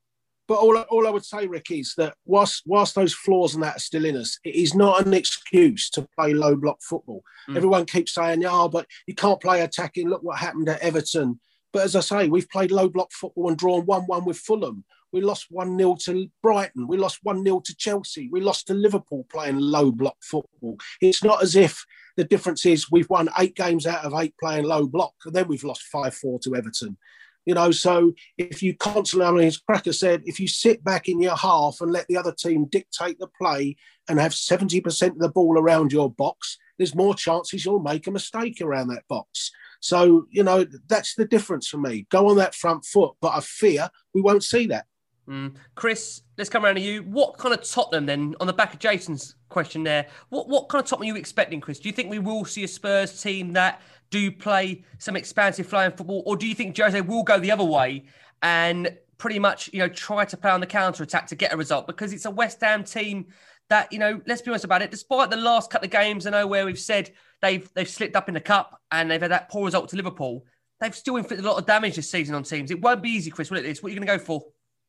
But all, all I would say, Rick, is that whilst, whilst those flaws and that are still in us, it is not an excuse to play low block football. Mm. Everyone keeps saying, yeah, oh, but you can't play attacking. Look what happened at Everton. But as I say, we've played low block football and drawn one one with Fulham. We lost one nil to Brighton. We lost one nil to Chelsea. We lost to Liverpool playing low block football. It's not as if the difference is we've won eight games out of eight playing low block, and then we've lost five four to Everton. You know, so if you constantly, I mean, as Cracker said, if you sit back in your half and let the other team dictate the play and have seventy percent of the ball around your box, there's more chances you'll make a mistake around that box. So, you know, that's the difference for me. Go on that front foot, but I fear we won't see that. Mm. Chris, let's come around to you. What kind of Tottenham then, on the back of Jason's question there, what, what kind of Tottenham are you expecting, Chris? Do you think we will see a Spurs team that do play some expansive flowing football, or do you think Jose will go the other way and pretty much, you know, try to play on the counter-attack to get a result? Because it's a West Ham team that, you know, let's be honest about it, despite the last couple of games, I know where we've said they've they've slipped up in the cup and they've had that poor result to Liverpool, they've still inflicted a lot of damage this season on teams. It won't be easy, Chris, will it? This? What are you going to go for?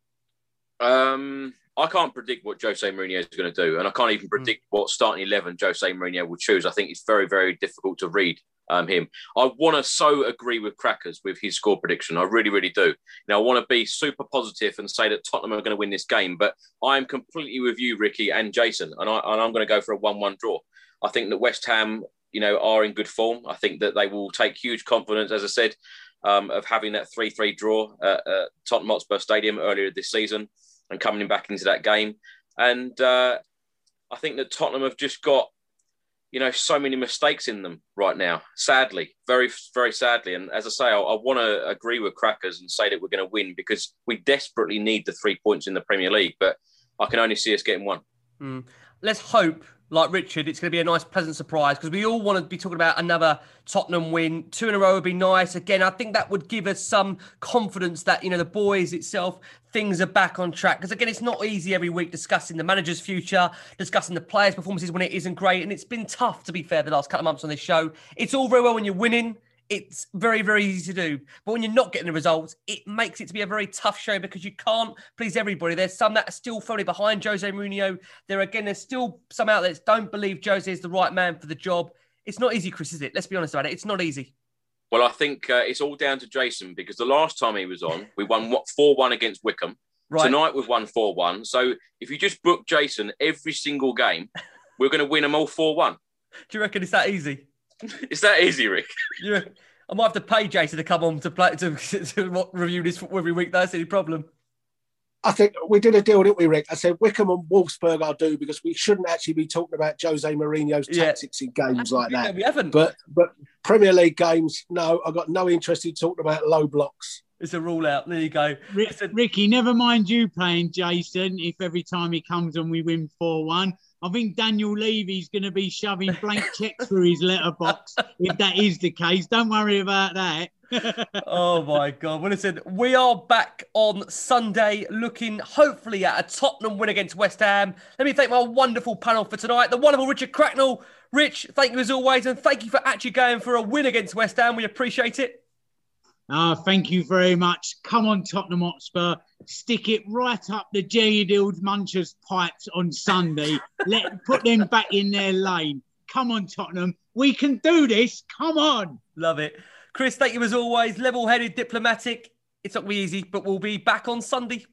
Um, I can't predict what Jose Mourinho is going to do, and I can't even predict mm. what starting eleven Jose Mourinho will choose. I think it's very, very difficult to read um, him. I want to so agree with Crackers with his score prediction. I really, really do. Now, I want to be super positive and say that Tottenham are going to win this game, but I am completely with you, Ricky and Jason, and, I, and I'm going to go for a one one draw. I think that West Ham, you know, are in good form. I think that they will take huge confidence, as I said, um, of having that three three draw at, at Tottenham Hotspur Stadium earlier this season and coming back into that game. And uh, I think that Tottenham have just got, you know, so many mistakes in them right now, sadly, very, very sadly. And as I say, I, I want to agree with Crackers and say that we're going to win because we desperately need the three points in the Premier League, but I can only see us getting one. Mm. Let's hope, like Richard, it's going to be a nice, pleasant surprise because we all want to be talking about another Tottenham win. Two in a row would be nice. Again, I think that would give us some confidence that, you know, the boys itself, things are back on track. Because, again, it's not easy every week discussing the manager's future, discussing the players' performances when it isn't great. And it's been tough, to be fair, the last couple of months on this show. It's all very well when you're winning. It's very, very easy to do. But when you're not getting the results, it makes it to be a very tough show because you can't please everybody. There's some that are still firmly behind Jose Mourinho. There, again, there's still some outlets that don't believe Jose is the right man for the job. It's not easy, Chris, is it? Let's be honest about it. It's not easy. Well, I think uh, it's all down to Jason because the last time he was on, we won what four one against Wickham. Right. Tonight we've won four one. So if you just book Jason every single game, we're going to win them all four one. Do you reckon it's that easy? It's that easy, Rick. Yeah, I might have to pay Jason to come on to play to, to review this every week. That's any problem. I think we did a deal, didn't we, Rick? I said Wickham and Wolfsburg I'll do because we shouldn't actually be talking about Jose Mourinho's yeah. tactics in games like that. We haven't. But but Premier League games, no, I've got no interest in talking about low blocks. It's a rule out. There you go. Rick, Ricky, never mind you playing Jason if every time he comes on we win four one. I think Daniel Levy's going to be shoving blank checks through his letterbox if that is the case. Don't worry about that. Oh, my God. Well, listen, we are back on Sunday looking hopefully at a Tottenham win against West Ham. Let me thank my wonderful panel for tonight. The wonderful Richard Cracknell. Rich, thank you as always. And thank you for actually going for a win against West Ham. We appreciate it. Ah, thank you very much. Come on, Tottenham Hotspur. Stick it right up the Gerald Muncher's pipes on Sunday. Let Put them back in their lane. Come on, Tottenham. We can do this. Come on. Love it. Chris, thank you as always. Level-headed, diplomatic. It's not going to be easy, but we'll be back on Sunday.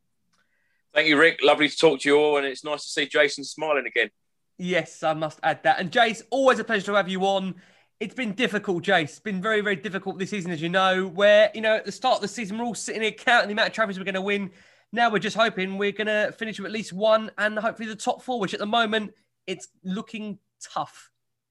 Thank you, Rick. Lovely to talk to you all, and it's nice to see Jason smiling again. Yes, I must add that. And Jace, always a pleasure to have you on. It's been difficult, Jace. It's been very, very difficult this season, as you know, where, you know, at the start of the season, we're all sitting here counting the amount of trophies we're going to win. Now we're just hoping we're going to finish with at least one and hopefully the top four, which at the moment, it's looking tough.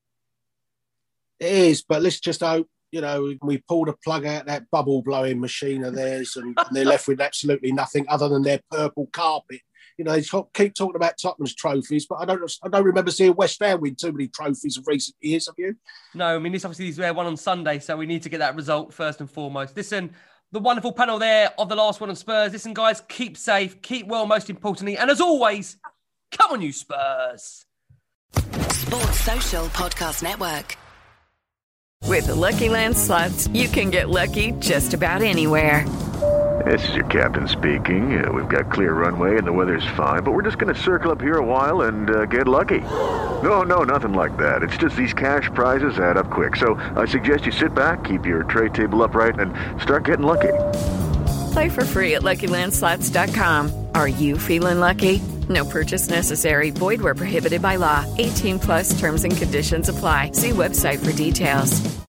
It is, but let's just hope, you know, we pull the plug out that bubble blowing machine of theirs and they're left with absolutely nothing other than their purple carpet. You know, they talk, keep talking about Tottenham's trophies, but I don't I don't remember seeing West Ham win too many trophies in recent years, have you? No, I mean, this obviously is their one on Sunday, so we need to get that result first and foremost. Listen, the wonderful panel there of the last one on Spurs. Listen, guys, keep safe, keep well, most importantly. And as always, come on, you Spurs. Sports Social Podcast Network. With the Lucky Land Slots, you can get lucky just about anywhere. This is your captain speaking. Uh, we've got clear runway and the weather's fine, but we're just going to circle up here a while and uh, get lucky. No, no, nothing like that. It's just these cash prizes add up quick. So I suggest you sit back, keep your tray table upright, and start getting lucky. Play for free at Lucky Land Slots dot com. Are you feeling lucky? No purchase necessary. Void where prohibited by law. eighteen plus terms and conditions apply. See website for details.